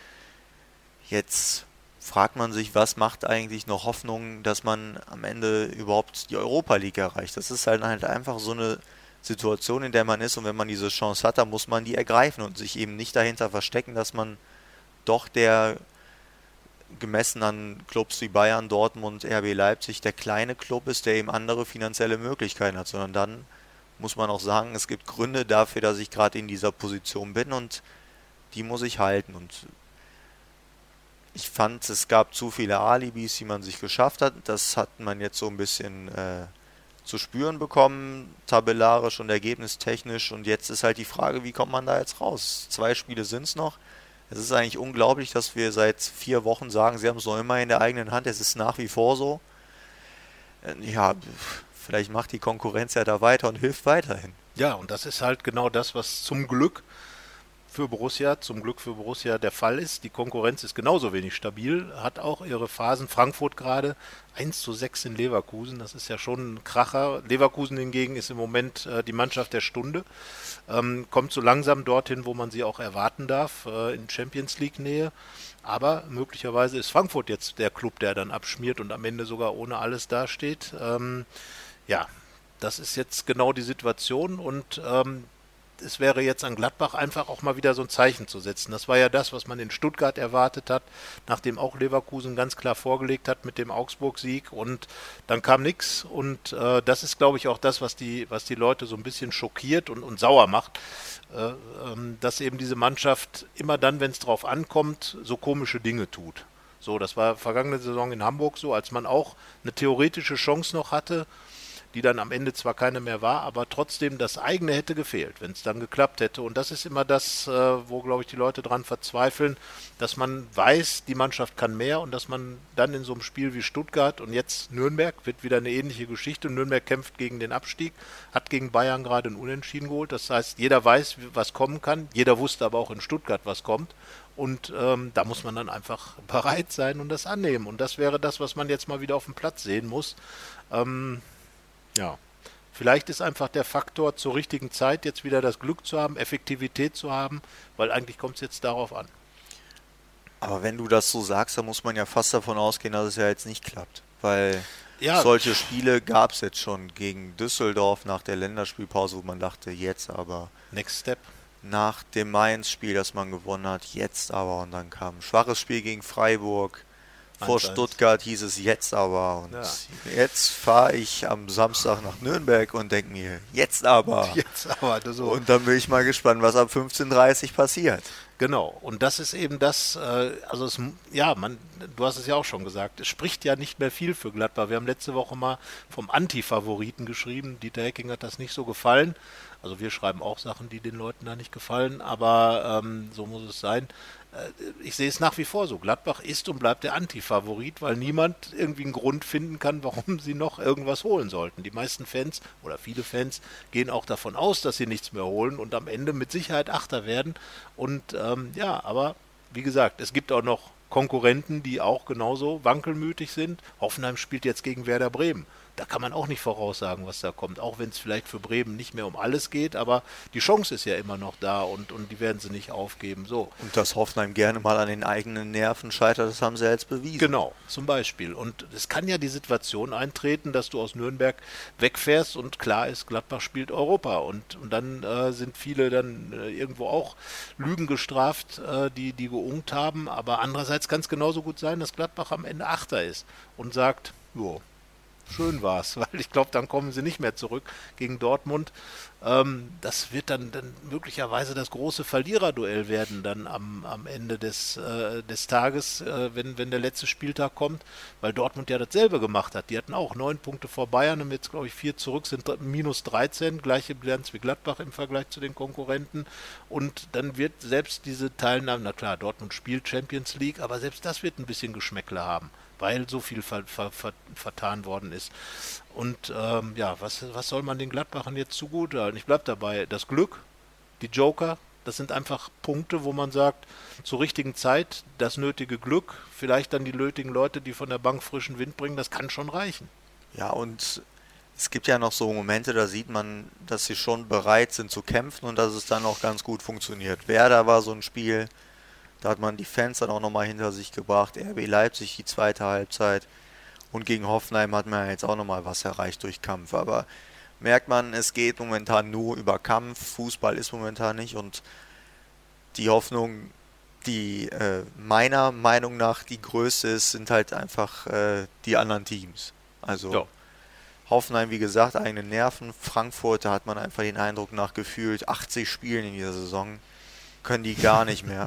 jetzt fragt man sich, was macht eigentlich noch Hoffnung, dass man am Ende überhaupt die Europa League erreicht. Das ist halt, halt einfach so eine Situation, in der man ist und wenn man diese Chance hat, dann muss man die ergreifen und sich eben nicht dahinter verstecken, dass man doch der gemessen an Clubs wie Bayern, Dortmund, R B Leipzig der kleine Club ist, der eben andere finanzielle Möglichkeiten hat, sondern dann muss man auch sagen, es gibt Gründe dafür, dass ich gerade in dieser Position bin und die muss ich halten. Und ich fand, es gab zu viele Alibis, die man sich geschafft hat. Das hat man jetzt so ein bisschen äh, zu spüren bekommen, tabellarisch und ergebnistechnisch. Und jetzt ist halt die Frage, wie kommt man da jetzt raus? Zwei Spiele sind es noch. Es ist eigentlich unglaublich, dass wir seit vier Wochen sagen, sie haben es noch immer in der eigenen Hand. Es ist nach wie vor so. Äh, ja, vielleicht macht die Konkurrenz ja da weiter und hilft weiterhin. Ja, und das ist halt genau das, was zum Glück für Borussia, zum Glück für Borussia der Fall ist. Die Konkurrenz ist genauso wenig stabil, hat auch ihre Phasen. Frankfurt gerade eins zu sechs in Leverkusen, das ist ja schon ein Kracher. Leverkusen hingegen ist im Moment äh, die Mannschaft der Stunde. Ähm, kommt so langsam dorthin, wo man sie auch erwarten darf, äh, in Champions League Nähe. Aber möglicherweise ist Frankfurt jetzt der Club, der dann abschmiert und am Ende sogar ohne alles dasteht. Ähm, Ja, das ist jetzt genau die Situation und ähm, es wäre jetzt an Gladbach einfach auch mal wieder so ein Zeichen zu setzen. Das war ja das, was man in Stuttgart erwartet hat, nachdem auch Leverkusen ganz klar vorgelegt hat mit dem Augsburg-Sieg und dann kam nichts und äh, das ist, glaube ich, auch das, was die, was die Leute so ein bisschen schockiert und, und sauer macht, äh, ähm, dass eben diese Mannschaft immer dann, wenn es drauf ankommt, so komische Dinge tut. So, das war vergangene Saison in Hamburg so, als man auch eine theoretische Chance noch hatte, die dann am Ende zwar keine mehr war, aber trotzdem das eigene hätte gefehlt, wenn es dann geklappt hätte. Und das ist immer das, äh, wo, glaube ich, die Leute dran verzweifeln, dass man weiß, die Mannschaft kann mehr und dass man dann in so einem Spiel wie Stuttgart und jetzt Nürnberg, wird wieder eine ähnliche Geschichte. Nürnberg kämpft gegen den Abstieg, hat gegen Bayern gerade ein Unentschieden geholt. Das heißt, jeder weiß, was kommen kann. Jeder wusste aber auch in Stuttgart, was kommt. Und ähm, da muss man dann einfach bereit sein und das annehmen. Und das wäre das, was man jetzt mal wieder auf dem Platz sehen muss. Ähm, ja, vielleicht ist einfach der Faktor zur richtigen Zeit jetzt wieder das Glück zu haben, Effektivität zu haben, weil eigentlich kommt es jetzt darauf an. Aber wenn du das so sagst, dann muss man ja fast davon ausgehen, dass es ja jetzt nicht klappt. Weil Ja, solche Spiele gab es jetzt schon gegen Düsseldorf nach der Länderspielpause, wo man dachte, jetzt aber. Next Step. Nach dem Mainz-Spiel, das man gewonnen hat, jetzt aber. Und dann kam ein schwaches Spiel gegen Freiburg. Vor eins eins. Stuttgart hieß es jetzt aber. Und Ja. jetzt fahre ich am Samstag nach Nürnberg und denke mir, jetzt aber. Jetzt aber so. Und dann bin ich mal gespannt, was ab fünfzehn Uhr dreißig passiert. Genau, und das ist eben das, äh, also es, ja, man, du hast es ja auch schon gesagt, es spricht ja nicht mehr viel für Gladbach. Wir haben letzte Woche mal vom Anti-Favoriten geschrieben, Dieter Hecking hat das nicht so gefallen. Also wir schreiben auch Sachen, die den Leuten da nicht gefallen, aber ähm, so muss es sein. Äh, ich sehe es nach wie vor so, Gladbach ist und bleibt der Anti-Favorit, weil niemand irgendwie einen Grund finden kann, warum sie noch irgendwas holen sollten. Die meisten Fans oder viele Fans gehen auch davon aus, dass sie nichts mehr holen und am Ende mit Sicherheit Achter werden. Und ähm, ja, aber wie gesagt, es gibt auch noch Konkurrenten, die auch genauso wankelmütig sind. Hoffenheim spielt jetzt gegen Werder Bremen. Da kann man auch nicht voraussagen, was da kommt, auch wenn es vielleicht für Bremen nicht mehr um alles geht, aber die Chance ist ja immer noch da und, und die werden sie nicht aufgeben. So. Und dass Hoffenheim gerne mal an den eigenen Nerven scheitert, das haben sie jetzt bewiesen. Genau, zum Beispiel. Und es kann ja die Situation eintreten, dass du aus Nürnberg wegfährst und klar ist, Gladbach spielt Europa. Und, und dann äh, sind viele dann äh, irgendwo auch Lügen gestraft, äh, die, die geungt haben. Aber andererseits kann es genauso gut sein, dass Gladbach am Ende Achter ist und sagt, jo, schön war's, weil ich glaube, dann kommen sie nicht mehr zurück gegen Dortmund. Ähm, das wird dann, dann möglicherweise das große Verliererduell werden dann am, am Ende des, äh, des Tages, äh, wenn, wenn der letzte Spieltag kommt, weil Dortmund ja dasselbe gemacht hat. Die hatten auch neun Punkte vor Bayern, haben jetzt, glaube ich, vier zurück, sind minus dreizehn, gleiche Bilanz wie Gladbach im Vergleich zu den Konkurrenten. Und dann wird selbst diese Teilnahme, na klar, Dortmund spielt Champions League, aber selbst das wird ein bisschen Geschmäckle haben, weil so viel ver, ver, ver, vertan worden ist. Und ähm, ja, was, was soll man den Gladbachern jetzt zugute halten? Ich bleibe dabei, das Glück, die Joker, das sind einfach Punkte, wo man sagt, zur richtigen Zeit das nötige Glück, vielleicht dann die nötigen Leute, die von der Bank frischen Wind bringen, das kann schon reichen. Ja, und es gibt ja noch so Momente, da sieht man, dass sie schon bereit sind zu kämpfen und dass es dann auch ganz gut funktioniert. Werder war so ein Spiel, da hat man die Fans dann auch nochmal hinter sich gebracht. R B Leipzig die zweite Halbzeit. Und gegen Hoffenheim hat man jetzt auch nochmal was erreicht durch Kampf. Aber merkt man, es geht momentan nur über Kampf. Fußball ist momentan nicht. Und die Hoffnung, die äh, meiner Meinung nach die größte ist, sind halt einfach äh, die anderen Teams. Also Ja. Hoffenheim, wie gesagt, eigene Nerven. Frankfurt, da hat man einfach den Eindruck, nach gefühlt achtzig Spielen in dieser Saison können die gar nicht mehr.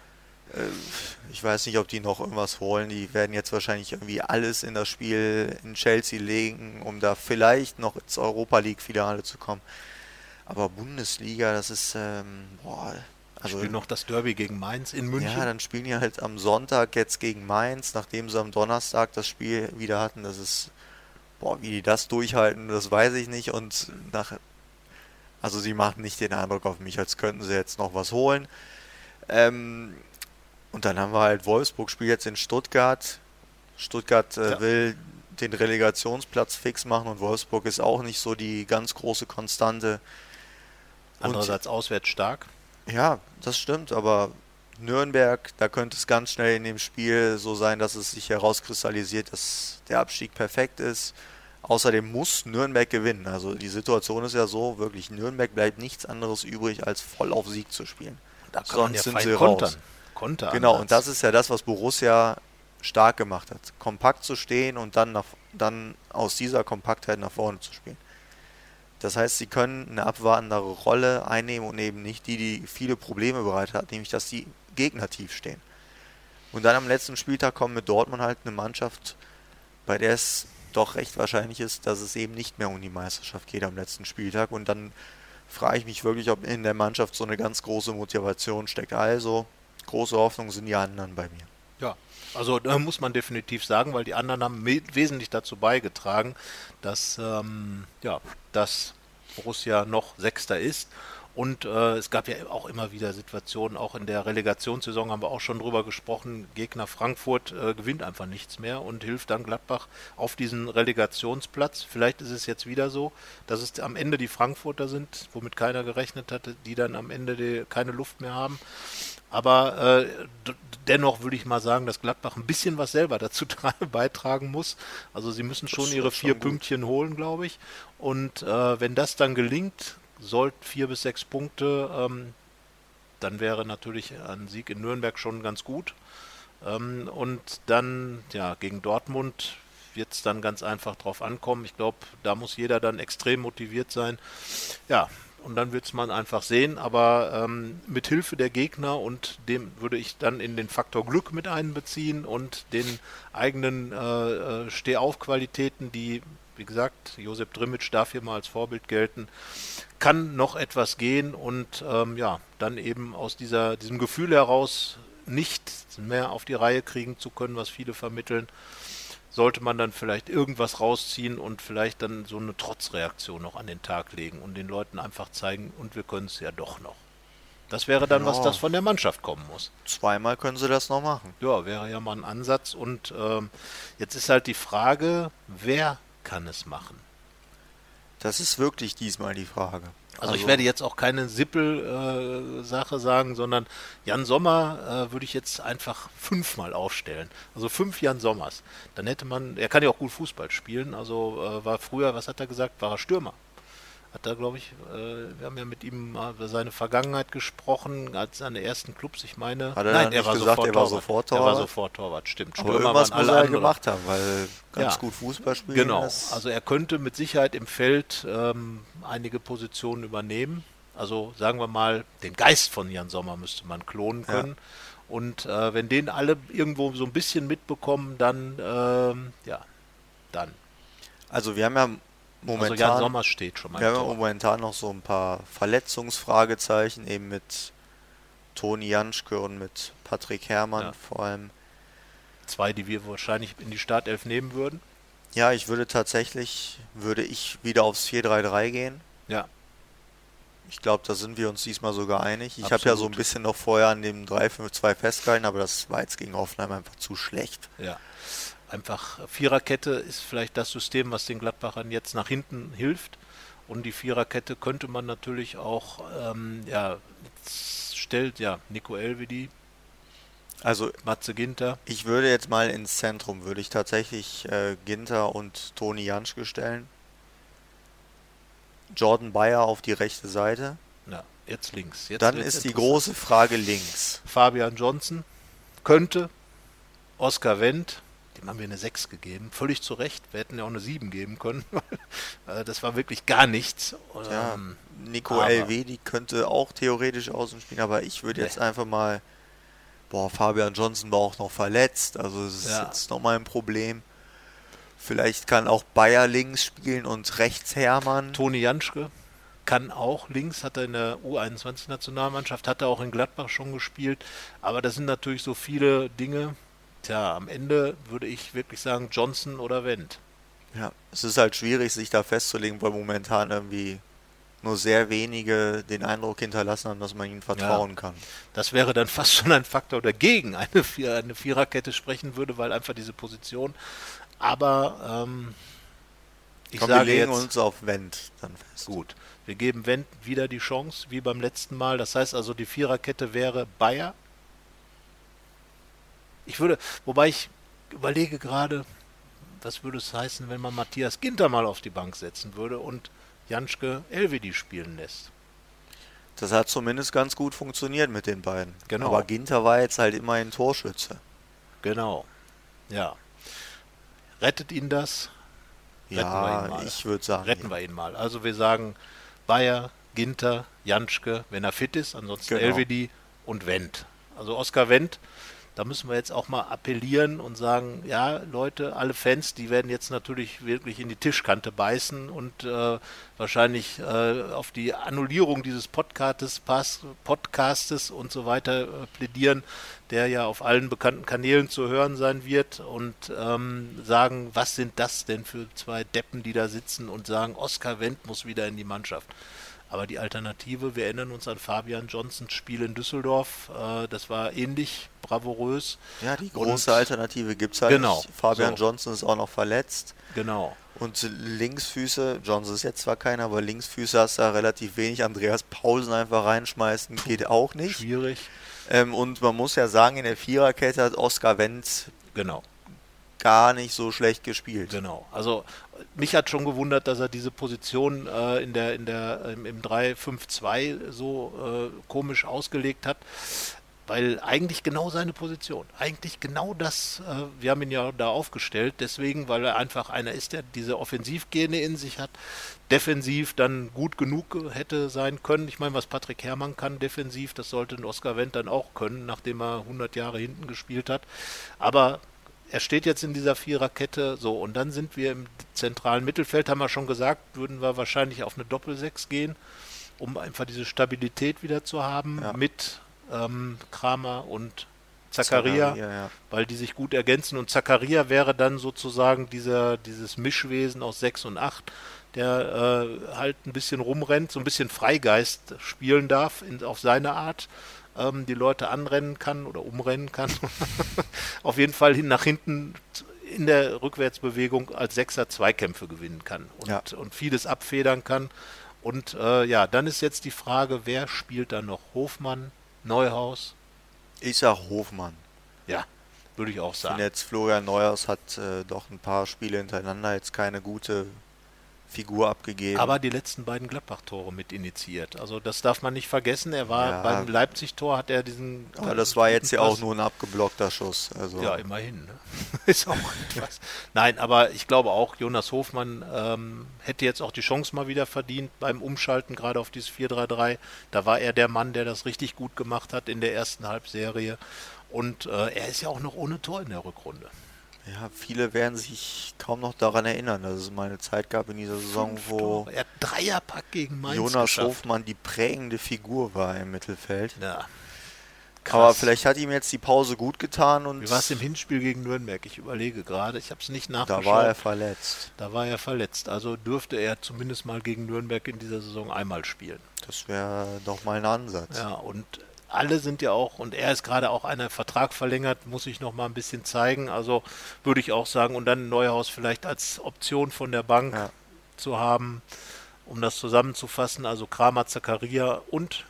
Ich weiß nicht, ob die noch irgendwas holen. Die werden jetzt wahrscheinlich irgendwie alles in das Spiel in Chelsea legen, um da vielleicht noch ins Europa League-Finale zu kommen. Aber Bundesliga, das ist, ähm, boah, also Spielt noch das Derby gegen Mainz in München. ja, dann spielen die halt am Sonntag jetzt gegen Mainz, nachdem sie am Donnerstag das Spiel wieder hatten. Das ist, boah, wie die das durchhalten, das weiß ich nicht. Und nach, also sie machen nicht den Eindruck auf mich, als könnten sie jetzt noch was holen. Ähm, Und dann haben wir halt Wolfsburg, spielt jetzt in Stuttgart. Stuttgart äh, Ja. will den Relegationsplatz fix machen und Wolfsburg ist auch nicht so die ganz große Konstante. Und Andererseits auswärts stark. ja, das stimmt, aber Nürnberg, da könnte es ganz schnell in dem Spiel so sein, dass es sich herauskristallisiert, dass der Abstieg perfekt ist. Außerdem muss Nürnberg gewinnen. Also die Situation ist ja so, wirklich Nürnberg bleibt nichts anderes übrig, als voll auf Sieg zu spielen. Da kann Sonst man ja sind fein sie kontern. raus. Konter Genau, und das ist ja das, was Borussia stark gemacht hat. Kompakt zu stehen und dann, nach, dann aus dieser Kompaktheit nach vorne zu spielen. Das heißt, sie können eine abwartendere Rolle einnehmen und eben nicht die, die viele Probleme bereitet hat, nämlich dass die Gegner tief stehen. Und dann am letzten Spieltag kommt mit Dortmund halt eine Mannschaft, bei der es doch recht wahrscheinlich ist, dass es eben nicht mehr um die Meisterschaft geht am letzten Spieltag. Und dann frage ich mich wirklich, ob in der Mannschaft so eine ganz große Motivation steckt. Also große Hoffnung sind die anderen bei mir. Ja, also da muss man definitiv sagen, weil die anderen haben me- wesentlich dazu beigetragen, dass, ähm, ja, dass Borussia noch Sechster ist. Und äh, es gab ja auch immer wieder Situationen, auch in der Relegationssaison haben wir auch schon drüber gesprochen, Gegner Frankfurt äh, gewinnt einfach nichts mehr und hilft dann Gladbach auf diesen Relegationsplatz. Vielleicht ist es jetzt wieder so, dass es am Ende die Frankfurter sind, womit keiner gerechnet hatte, die dann am Ende die, keine Luft mehr haben. Aber äh, d- dennoch würde ich mal sagen, dass Gladbach ein bisschen was selber dazu tra- beitragen muss. Also sie müssen schon Das ihre ist vier schon gut. Pünktchen holen, glaube ich. Und äh, wenn das dann gelingt, sollten vier bis sechs Punkte, ähm, dann wäre natürlich ein Sieg in Nürnberg schon ganz gut. Ähm, und dann, ja, gegen Dortmund wird es dann ganz einfach drauf ankommen. Ich glaube, da muss jeder dann extrem motiviert sein. Ja, und dann wird es man einfach sehen. Aber ähm, mit Hilfe der Gegner und dem würde ich dann in den Faktor Glück mit einbeziehen und den eigenen äh, äh, Stehaufqualitäten, die, wie gesagt, Josep Drimic darf hier mal als Vorbild gelten, kann noch etwas gehen und ähm, ja, dann eben aus dieser, diesem Gefühl heraus nicht mehr auf die Reihe kriegen zu können, was viele vermitteln, sollte man dann vielleicht irgendwas rausziehen und vielleicht dann so eine Trotzreaktion noch an den Tag legen und den Leuten einfach zeigen, und wir können es ja doch noch. Das wäre dann, Ja. was das von der Mannschaft kommen muss. Zweimal können sie das noch machen. Ja, wäre ja mal ein Ansatz. Und ähm, jetzt ist halt die Frage, wer kann es machen? Das ist wirklich diesmal die Frage. Also, ich werde jetzt auch keine Sippel-Sache sagen, sondern Jan Sommer äh, würde ich jetzt einfach fünfmal aufstellen. Also fünf Jan Sommers. Dann hätte man, er kann ja auch gut Fußball spielen, also äh, war früher, was hat er gesagt, war er Stürmer. Hat er, glaube ich, äh, wir haben ja mit ihm mal über seine Vergangenheit gesprochen, als seine ersten Clubs, ich meine. Hat er Nein, dann er nicht war gesagt, sofort er war Torwart. sofort Er war Torwart? sofort Torwart, stimmt. Aber Stürmer irgendwas waren muss alle er andere. gemacht haben, weil ganz Ja. gut Fußball spielen. Genau, das- also er könnte mit Sicherheit im Feld ähm, einige Positionen übernehmen. Also sagen wir mal, den Geist von Jan Sommer müsste man klonen Ja. können. Und äh, wenn den alle irgendwo so ein bisschen mitbekommen, dann, ähm, ja, dann. Also wir haben ja momentan, also Jan Sommer steht schon mal wir im haben ja Tor. momentan noch so ein paar Verletzungsfragezeichen, eben mit Toni Janschke und mit Patrick Herrmann Ja. vor allem. Zwei, die wir wahrscheinlich in die Startelf nehmen würden. Ja, ich würde tatsächlich, würde ich wieder aufs vier drei drei gehen. Ja, Ich glaube, da sind wir uns diesmal sogar einig. Ich habe ja so ein Absolut. bisschen noch vorher an dem drei fünf zwei festgehalten, aber das war jetzt gegen Hoffenheim einfach zu schlecht. ja. Einfach Viererkette ist vielleicht das System, was den Gladbachern jetzt nach hinten hilft. Und die Viererkette könnte man natürlich auch, ähm, ja, jetzt stellt ja Nico Elvedi, Also Matze Ginter. ich würde jetzt mal ins Zentrum, würde ich tatsächlich äh, Ginter und Toni Janschke stellen. Jordan Bayer auf die rechte Seite. Ja, jetzt links. Jetzt Dann wird's ist die interessant. große Frage links. Fabian Johnson könnte, Oskar Wendt, dem haben wir eine sechs gegeben, völlig zu Recht. Wir hätten ja auch eine sieben geben können. Äh, das war wirklich gar nichts. Ja, Ähm, Nico aber- Elvedi könnte auch theoretisch außen spielen, aber ich würde Nee. jetzt einfach mal, boah, Fabian Johnson war auch noch verletzt, also es ist Ja. jetzt nochmal ein Problem. Vielleicht kann auch Bayer links spielen und rechts Hermann. Toni Janschke kann auch links, hat er in der U einundzwanzig-Nationalmannschaft, hat er auch in Gladbach schon gespielt. Aber das sind natürlich so viele Dinge. Tja, am Ende würde ich wirklich sagen Johnson oder Wendt. Ja, es ist halt schwierig, sich da festzulegen, weil momentan irgendwie nur sehr wenige den Eindruck hinterlassen haben, dass man ihnen vertrauen kann. Das wäre dann fast schon ein Faktor, der gegen eine, Vier eine Viererkette sprechen würde, weil einfach diese Position. Aber ähm, ich Komm, wir sage legen jetzt, uns auf Wendt dann fest. gut, wir geben Wendt wieder die Chance, wie beim letzten Mal. Das heißt also, die Viererkette wäre Bayer. Ich würde, wobei ich überlege gerade, was würde es heißen, wenn man Matthias Ginter mal auf die Bank setzen würde und Janschke Elvedi spielen lässt. Das hat zumindest ganz gut funktioniert mit den beiden. Genau. Aber Ginter war jetzt halt immerhin Torschütze. Genau, ja. Rettet ihn das? Retten wir ihn Ja, mal. ich würde sagen. Retten wir ihn mal. Also wir sagen Bayer, Ginter, Janschke, wenn er fit ist, ansonsten Genau. Elvedi und Wendt. Also Oskar Wendt, da müssen wir jetzt auch mal appellieren und sagen, ja Leute, alle Fans, die werden jetzt natürlich wirklich in die Tischkante beißen und äh, wahrscheinlich äh, auf die Annullierung dieses Podcastes, Pass, Podcastes und so weiter äh, plädieren, der ja auf allen bekannten Kanälen zu hören sein wird und ähm, sagen, was sind das denn für zwei Deppen, die da sitzen und sagen, Oskar Wendt muss wieder in die Mannschaft. Aber die Alternative, wir erinnern uns an Fabian Johnsons Spiel in Düsseldorf, äh, das war ähnlich bravourös. Ja, die große Und Alternative gibt es halt genau, nicht. Fabian so. Johnson ist auch noch verletzt. Genau. Und Linksfüße, Johnson ist jetzt zwar keiner, aber Linksfüße hast du da relativ wenig. Andreas Paulsen einfach reinschmeißen, geht auch nicht. Schwierig. Ähm, und man muss ja sagen, in der Viererkette hat Oskar Wendt Genau. gar nicht so schlecht gespielt. Genau. Also mich hat schon gewundert, dass er diese Position äh, in der, in der, im, im drei fünf zwei so äh, komisch ausgelegt hat. Weil eigentlich genau seine Position, eigentlich genau das, äh, wir haben ihn ja da aufgestellt, deswegen, weil er einfach einer ist, der diese Offensivgene in sich hat, defensiv dann gut genug hätte sein können. Ich meine, was Patrick Herrmann kann defensiv, das sollte ein Oskar Wendt dann auch können, nachdem er hundert Jahre hinten gespielt hat. Aber er steht jetzt in dieser Viererkette, so, und dann sind wir im zentralen Mittelfeld, haben wir schon gesagt, würden wir wahrscheinlich auf eine Doppel-Sechs gehen, um einfach diese Stabilität wieder zu haben, Ja. mit ähm, Kramer und Zakaria, Zakaria, ja. weil die sich gut ergänzen, und Zakaria wäre dann sozusagen dieser, dieses Mischwesen aus sechs und acht, der äh, halt ein bisschen rumrennt, so ein bisschen Freigeist spielen darf in, auf seine Art, ähm, die Leute anrennen kann oder umrennen kann. Auf jeden Fall hin, nach hinten in der Rückwärtsbewegung als Sechser Zweikämpfe gewinnen kann und, Ja. und vieles abfedern kann. Und äh, ja, dann ist jetzt die Frage, wer spielt da noch? Hofmann, Neuhaus? Ich sag Hofmann. Ja, würde ich auch Ich sagen. finde jetzt, Florian Neuhaus hat äh, doch ein paar Spiele hintereinander jetzt keine gute Figur abgegeben. Aber die letzten beiden Gladbach-Tore mit initiiert. Also das darf man nicht vergessen. Er war Ja. beim Leipzig-Tor, hat er diesen... Aber das war jetzt ja guten auch Pass- nur ein abgeblockter Schuss. Also Ja, immerhin. Ne? Ist auch etwas. Nein, aber ich glaube auch, Jonas Hofmann ähm, hätte jetzt auch die Chance mal wieder verdient beim Umschalten, gerade auf dieses vier drei drei. Da war er der Mann, der das richtig gut gemacht hat in der ersten Halbserie. Und äh, er ist ja auch noch ohne Tor in der Rückrunde. ja, viele werden sich kaum noch daran erinnern, dass es mal eine Zeit gab in dieser Saison, Fünf wo Tore. Er hat Dreierpack gegen Mainz Jonas geschafft. Hofmann die prägende Figur war im Mittelfeld. Ja. Aber Krass. vielleicht hat ihm jetzt die Pause gut getan und Wie war es im Hinspiel gegen Nürnberg? Ich überlege gerade, ich habe es nicht da nachgeschaut. war er verletzt. Da war er verletzt. Also dürfte er zumindest mal gegen Nürnberg in dieser Saison einmal spielen. Das wäre doch mal ein Ansatz. Ja, und alle sind ja auch, und er ist gerade auch einer Vertrag verlängert, muss ich noch mal ein bisschen zeigen. Also würde ich auch sagen, und dann Neuhaus vielleicht als Option von der Bank Ja. zu haben, um das zusammenzufassen. Also Kramer, Zakaria und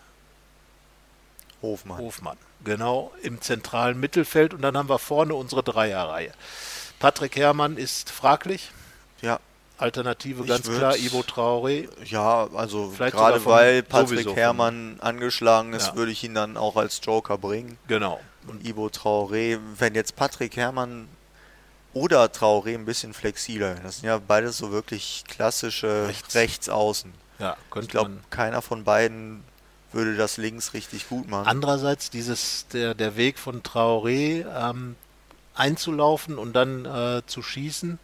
Hofmann. Hofmann. Genau, im zentralen Mittelfeld. Und dann haben wir vorne unsere Dreierreihe. Patrick Herrmann ist fraglich. Ja, Alternative Ich ganz würd- klar, Ivo Traoré. ja, also Vielleicht gerade sogar von- weil Patrick sowieso von- Herrmann angeschlagen ist, Ja. würde ich ihn dann auch als Joker bringen. Genau. Und Ivo Traoré, wenn jetzt Patrick Herrmann oder Traoré ein bisschen flexibler, das sind ja beides so wirklich klassische Rechts. Rechtsaußen. Ja, Ich könnte glaube, man. keiner von beiden würde das links richtig gut machen. Andererseits dieses der, der Weg von Traoré ähm, einzulaufen und dann äh, zu schießen.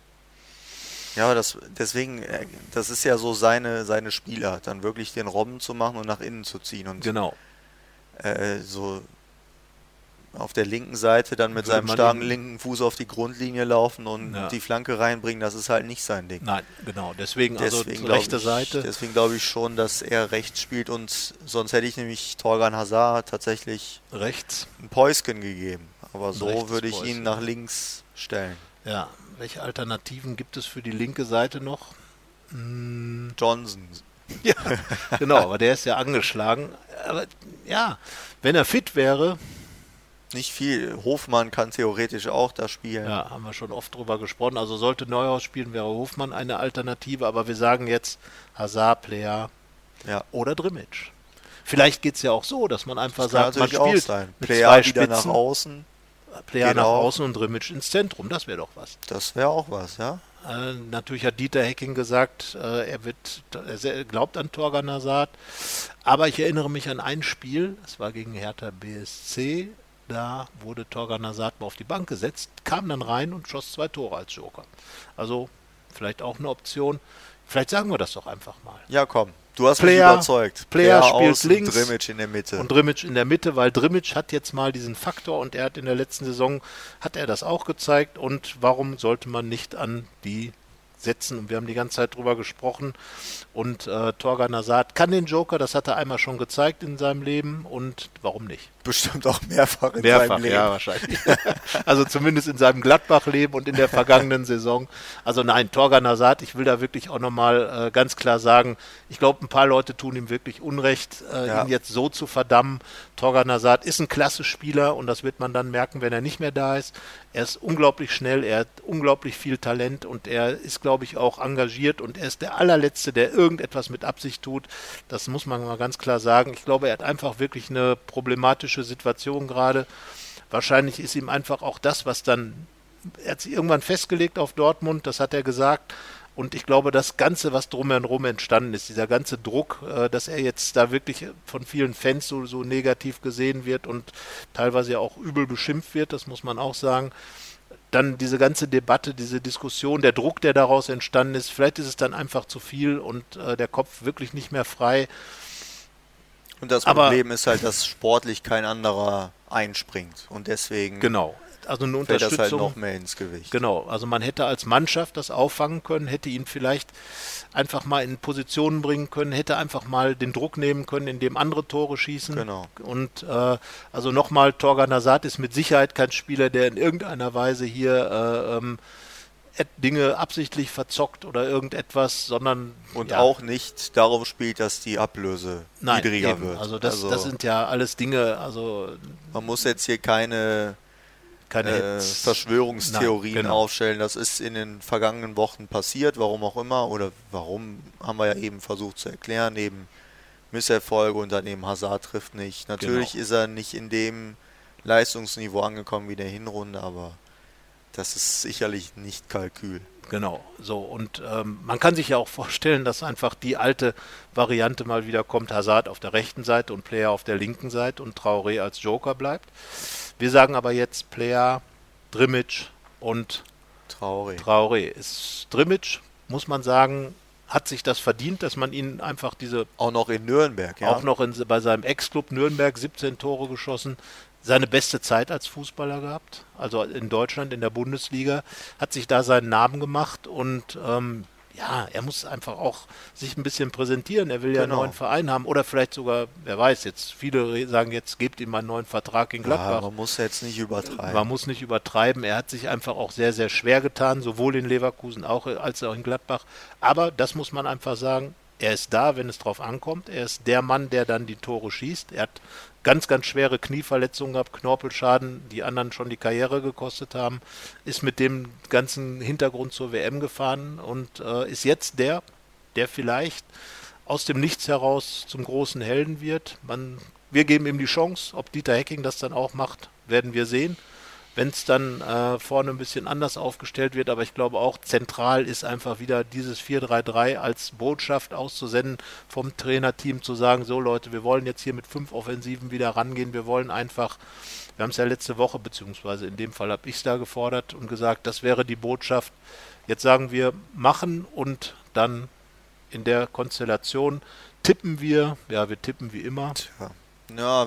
Ja, aber das, deswegen, äh, das ist ja so seine, seine Spielart, dann wirklich den Robben zu machen und nach innen zu ziehen und Genau. äh, so auf der linken Seite dann mit Würde seinem man starken ihn- linken Fuß auf die Grundlinie laufen und Ja. die Flanke reinbringen, das ist halt nicht sein Ding. Nein, genau. Deswegen, also Deswegen rechte glaube ich, Seite. deswegen glaube ich schon, dass er rechts spielt und sonst hätte ich nämlich Torgan Hazard tatsächlich Rechts. ein Päuschen gegeben. Aber so rechtes würde ich Päuschen. ihn nach links stellen. Ja. Welche Alternativen gibt es für die linke Seite noch? Hm, Johnson. ja, genau, aber der ist ja angeschlagen. Aber ja, wenn er fit wäre, Nicht viel. Hofmann kann theoretisch auch da spielen. ja, haben wir schon oft drüber gesprochen. Also sollte Neuhaus spielen, wäre Hofmann eine Alternative. Aber wir sagen jetzt Hazard, Plea Ja. oder Drimmitsch. Vielleicht geht es ja auch so, dass man einfach Das kann sagt, man natürlich auch spielt sein. mit Player zwei wieder nach Spitzen, außen. Plea geht nach auch. außen und Drimmitsch ins Zentrum. Das wäre doch was. Das wäre auch was, ja. Äh, natürlich hat Dieter Hecking gesagt, äh, er wird, er se- glaubt an Torgan Hazard. Aber ich erinnere mich an ein Spiel, das war gegen Hertha B S C. Da wurde Torgan Hazard mal auf die Bank gesetzt, kam dann rein und schoss zwei Tore als Joker. Also vielleicht auch eine Option. Vielleicht sagen wir das doch einfach mal. Ja, komm. Du hast Player- mich überzeugt. Player spielt außen, links Drimmitsch in der Mitte. Und Drimmitsch in der Mitte, weil Drimmitsch hat jetzt mal diesen Faktor und er hat in der letzten Saison, hat er das auch gezeigt. Und warum sollte man nicht an die setzen. Und wir haben die ganze Zeit drüber gesprochen. Und äh, Torgan Hazard kann den Joker, das hat er einmal schon gezeigt in seinem Leben. Und warum nicht? Bestimmt auch mehrfach in Mehrfach, seinem Leben. ja, wahrscheinlich. Also zumindest in seinem Gladbach-Leben und in der vergangenen Saison. Also nein, Torgan Hazard, ich will da wirklich auch nochmal äh, ganz klar sagen, ich glaube, ein paar Leute tun ihm wirklich Unrecht, äh, Ja. ihn jetzt so zu verdammen. Torgan Hazard ist ein klasse Spieler und das wird man dann merken, wenn er nicht mehr da ist. Er ist unglaublich schnell, er hat unglaublich viel Talent und er ist, glaube ich, auch engagiert und er ist der allerletzte, der irgendetwas mit Absicht tut. Das muss man mal ganz klar sagen. Ich glaube, er hat einfach wirklich eine problematische Situation gerade. Wahrscheinlich ist ihm einfach auch das, was dann, er hat sich irgendwann festgelegt auf Dortmund, das hat er gesagt. Und ich glaube, das Ganze, was drumherum entstanden ist, dieser ganze Druck, äh, dass er jetzt da wirklich von vielen Fans so, so negativ gesehen wird und teilweise ja auch übel beschimpft wird, das muss man auch sagen. Dann diese ganze Debatte, diese Diskussion, der Druck, der daraus entstanden ist, vielleicht ist es dann einfach zu viel und äh, der Kopf wirklich nicht mehr frei. Und das Aber- Problem ist halt, dass sportlich kein anderer einspringt. Und deswegen Genau. Also eine fällt das halt Unterstützung. noch mehr ins Gewicht. Genau, also man hätte als Mannschaft das auffangen können, hätte ihn vielleicht einfach mal in Positionen bringen können, hätte einfach mal den Druck nehmen können, indem andere Tore schießen. Genau. Und äh, also nochmal, Torgan Hazard ist mit Sicherheit kein Spieler, der in irgendeiner Weise hier äh, ähm, et- Dinge absichtlich verzockt oder irgendetwas, sondern Und ja, auch nicht darum spielt, dass die Ablöse nein, niedriger eben. wird. Also das, das sind ja alles Dinge, also man muss jetzt hier keine keine äh, Hits. Verschwörungstheorien Nein, genau. aufstellen. Das ist in den vergangenen Wochen passiert, warum auch immer. Oder warum, haben wir ja eben versucht zu erklären, neben Misserfolge und dann eben Hazard trifft nicht. Natürlich Genau. ist er nicht in dem Leistungsniveau angekommen wie in der Hinrunde, aber das ist sicherlich nicht Kalkül. Genau, so und ähm, man kann sich ja auch vorstellen, dass einfach die alte Variante mal wieder kommt, Hazard auf der rechten Seite und Player auf der linken Seite und Traoré als Joker bleibt. Wir sagen aber jetzt Player, Drimic und Traurig. Traoré. Ist Drimic, muss man sagen, hat sich das verdient, dass man ihn einfach diese, Auch noch in Nürnberg, ja. auch noch in, bei seinem Ex-Club Nürnberg siebzehn Tore geschossen, seine beste Zeit als Fußballer gehabt, also in Deutschland, in der Bundesliga, hat sich da seinen Namen gemacht und ähm, ja, er muss einfach auch sich ein bisschen präsentieren, er will ja Genau. einen neuen Verein haben oder vielleicht sogar, wer weiß, jetzt viele re- sagen jetzt, gebt ihm einen neuen Vertrag in Ja, Gladbach. man muss jetzt nicht übertreiben. Man muss nicht übertreiben. Er hat sich einfach auch sehr, sehr schwer getan, sowohl in Leverkusen auch, als auch in Gladbach. Aber das muss man einfach sagen, er ist da, wenn es drauf ankommt. Er ist der Mann, der dann die Tore schießt. Er hat ganz, ganz schwere Knieverletzungen gehabt, Knorpelschaden, die anderen schon die Karriere gekostet haben. Ist mit dem ganzen Hintergrund zur W M gefahren und äh, ist jetzt der, der vielleicht aus dem Nichts heraus zum großen Helden wird. Man, wir geben ihm die Chance. Ob Dieter Hecking das dann auch macht, werden wir sehen. Wenn es dann äh, vorne ein bisschen anders aufgestellt wird, aber ich glaube auch zentral ist einfach wieder dieses vier drei drei als Botschaft auszusenden vom Trainerteam, zu sagen, so Leute, wir wollen jetzt hier mit fünf Offensiven wieder rangehen, wir wollen einfach, wir haben es ja letzte Woche, beziehungsweise in dem Fall habe ich es da gefordert und gesagt, das wäre die Botschaft. Jetzt sagen wir, machen und dann in der Konstellation tippen wir, ja, wir tippen wie immer. Tja. Ja,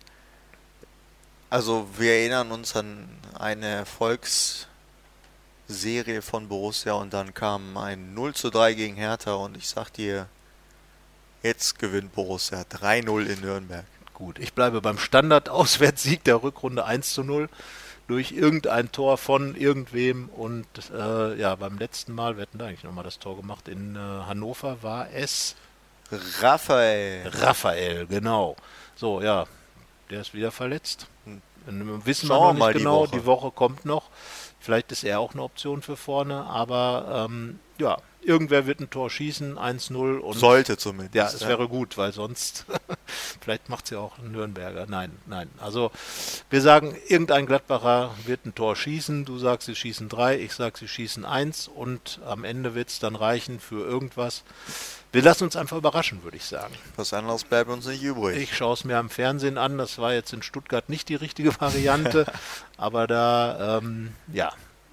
also wir erinnern uns an eine Erfolgsserie von Borussia und dann kam ein null zu drei gegen Hertha und ich sag dir, jetzt gewinnt Borussia drei null in Nürnberg. Gut, ich bleibe beim Standard-Auswärtssieg der Rückrunde eins zu null durch irgendein Tor von irgendwem und äh, ja, beim letzten Mal, wir hatten da eigentlich nochmal das Tor gemacht, in äh, Hannover war es Raphael. Raphael, genau. So, ja, der ist wieder verletzt. Dann wissen Schauen wir wir noch mal nicht die genau, Woche. die Woche kommt noch. Vielleicht ist er auch eine Option für vorne, aber ähm, ja, irgendwer wird ein Tor schießen, eins null und Sollte zumindest. ja, es wäre gut, weil sonst vielleicht macht es ja auch ein Nürnberger. Nein, nein. Also wir sagen, irgendein Gladbacher wird ein Tor schießen. Du sagst, sie schießen drei, ich sag, sie schießen eins und am Ende wird es dann reichen für irgendwas. Wir lassen uns einfach überraschen, würde ich sagen. Was anderes bleibt uns nicht übrig. Ich schaue es mir am Fernsehen an. Das war jetzt in Stuttgart nicht die richtige Variante, aber da, ähm, ja,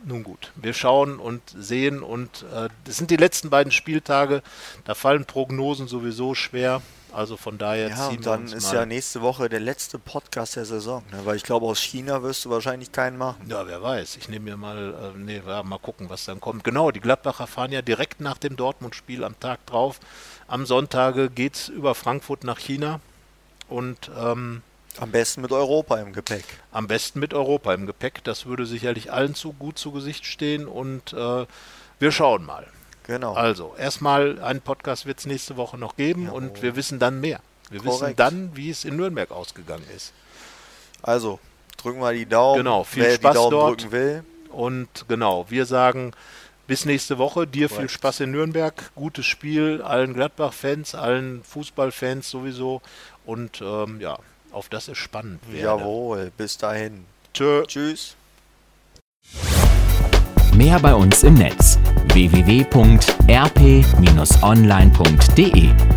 Nun gut, wir schauen und sehen und äh, das sind die letzten beiden Spieltage, da fallen Prognosen sowieso schwer, also von daher Ja, ziehen und wir dann uns ist mal. ja nächste Woche der letzte Podcast der Saison, ne? Weil ich glaube, aus China wirst du wahrscheinlich keinen machen. Ja, wer weiß, ich nehme mir mal, äh, nee, ja, mal gucken, was dann kommt. Genau, die Gladbacher fahren ja direkt nach dem Dortmund-Spiel am Tag drauf. Am Sonntage geht's über Frankfurt nach China und ähm, Am besten mit Europa im Gepäck. am besten mit Europa im Gepäck. Das würde sicherlich allen zu gut zu Gesicht stehen und äh, wir schauen mal. Genau. Also, erstmal einen Podcast wird es nächste Woche noch geben Jawohl. und wir wissen dann mehr. Wir wissen Korrekt. dann, wie es in Nürnberg ausgegangen ist. Also, drücken wir die Daumen. Genau, viel wer Spaß die Daumen dort. drücken will. Und genau, wir sagen bis nächste Woche. Dir viel Korrekt. Spaß in Nürnberg. Gutes Spiel allen Gladbach-Fans, allen Fußballfans sowieso. Und ähm, ja, auf das es spannend werde. Jawohl, bis dahin. Tschö. Tschüss. Mehr bei uns im Netz w w w punkt r p Bindestrich online punkt d e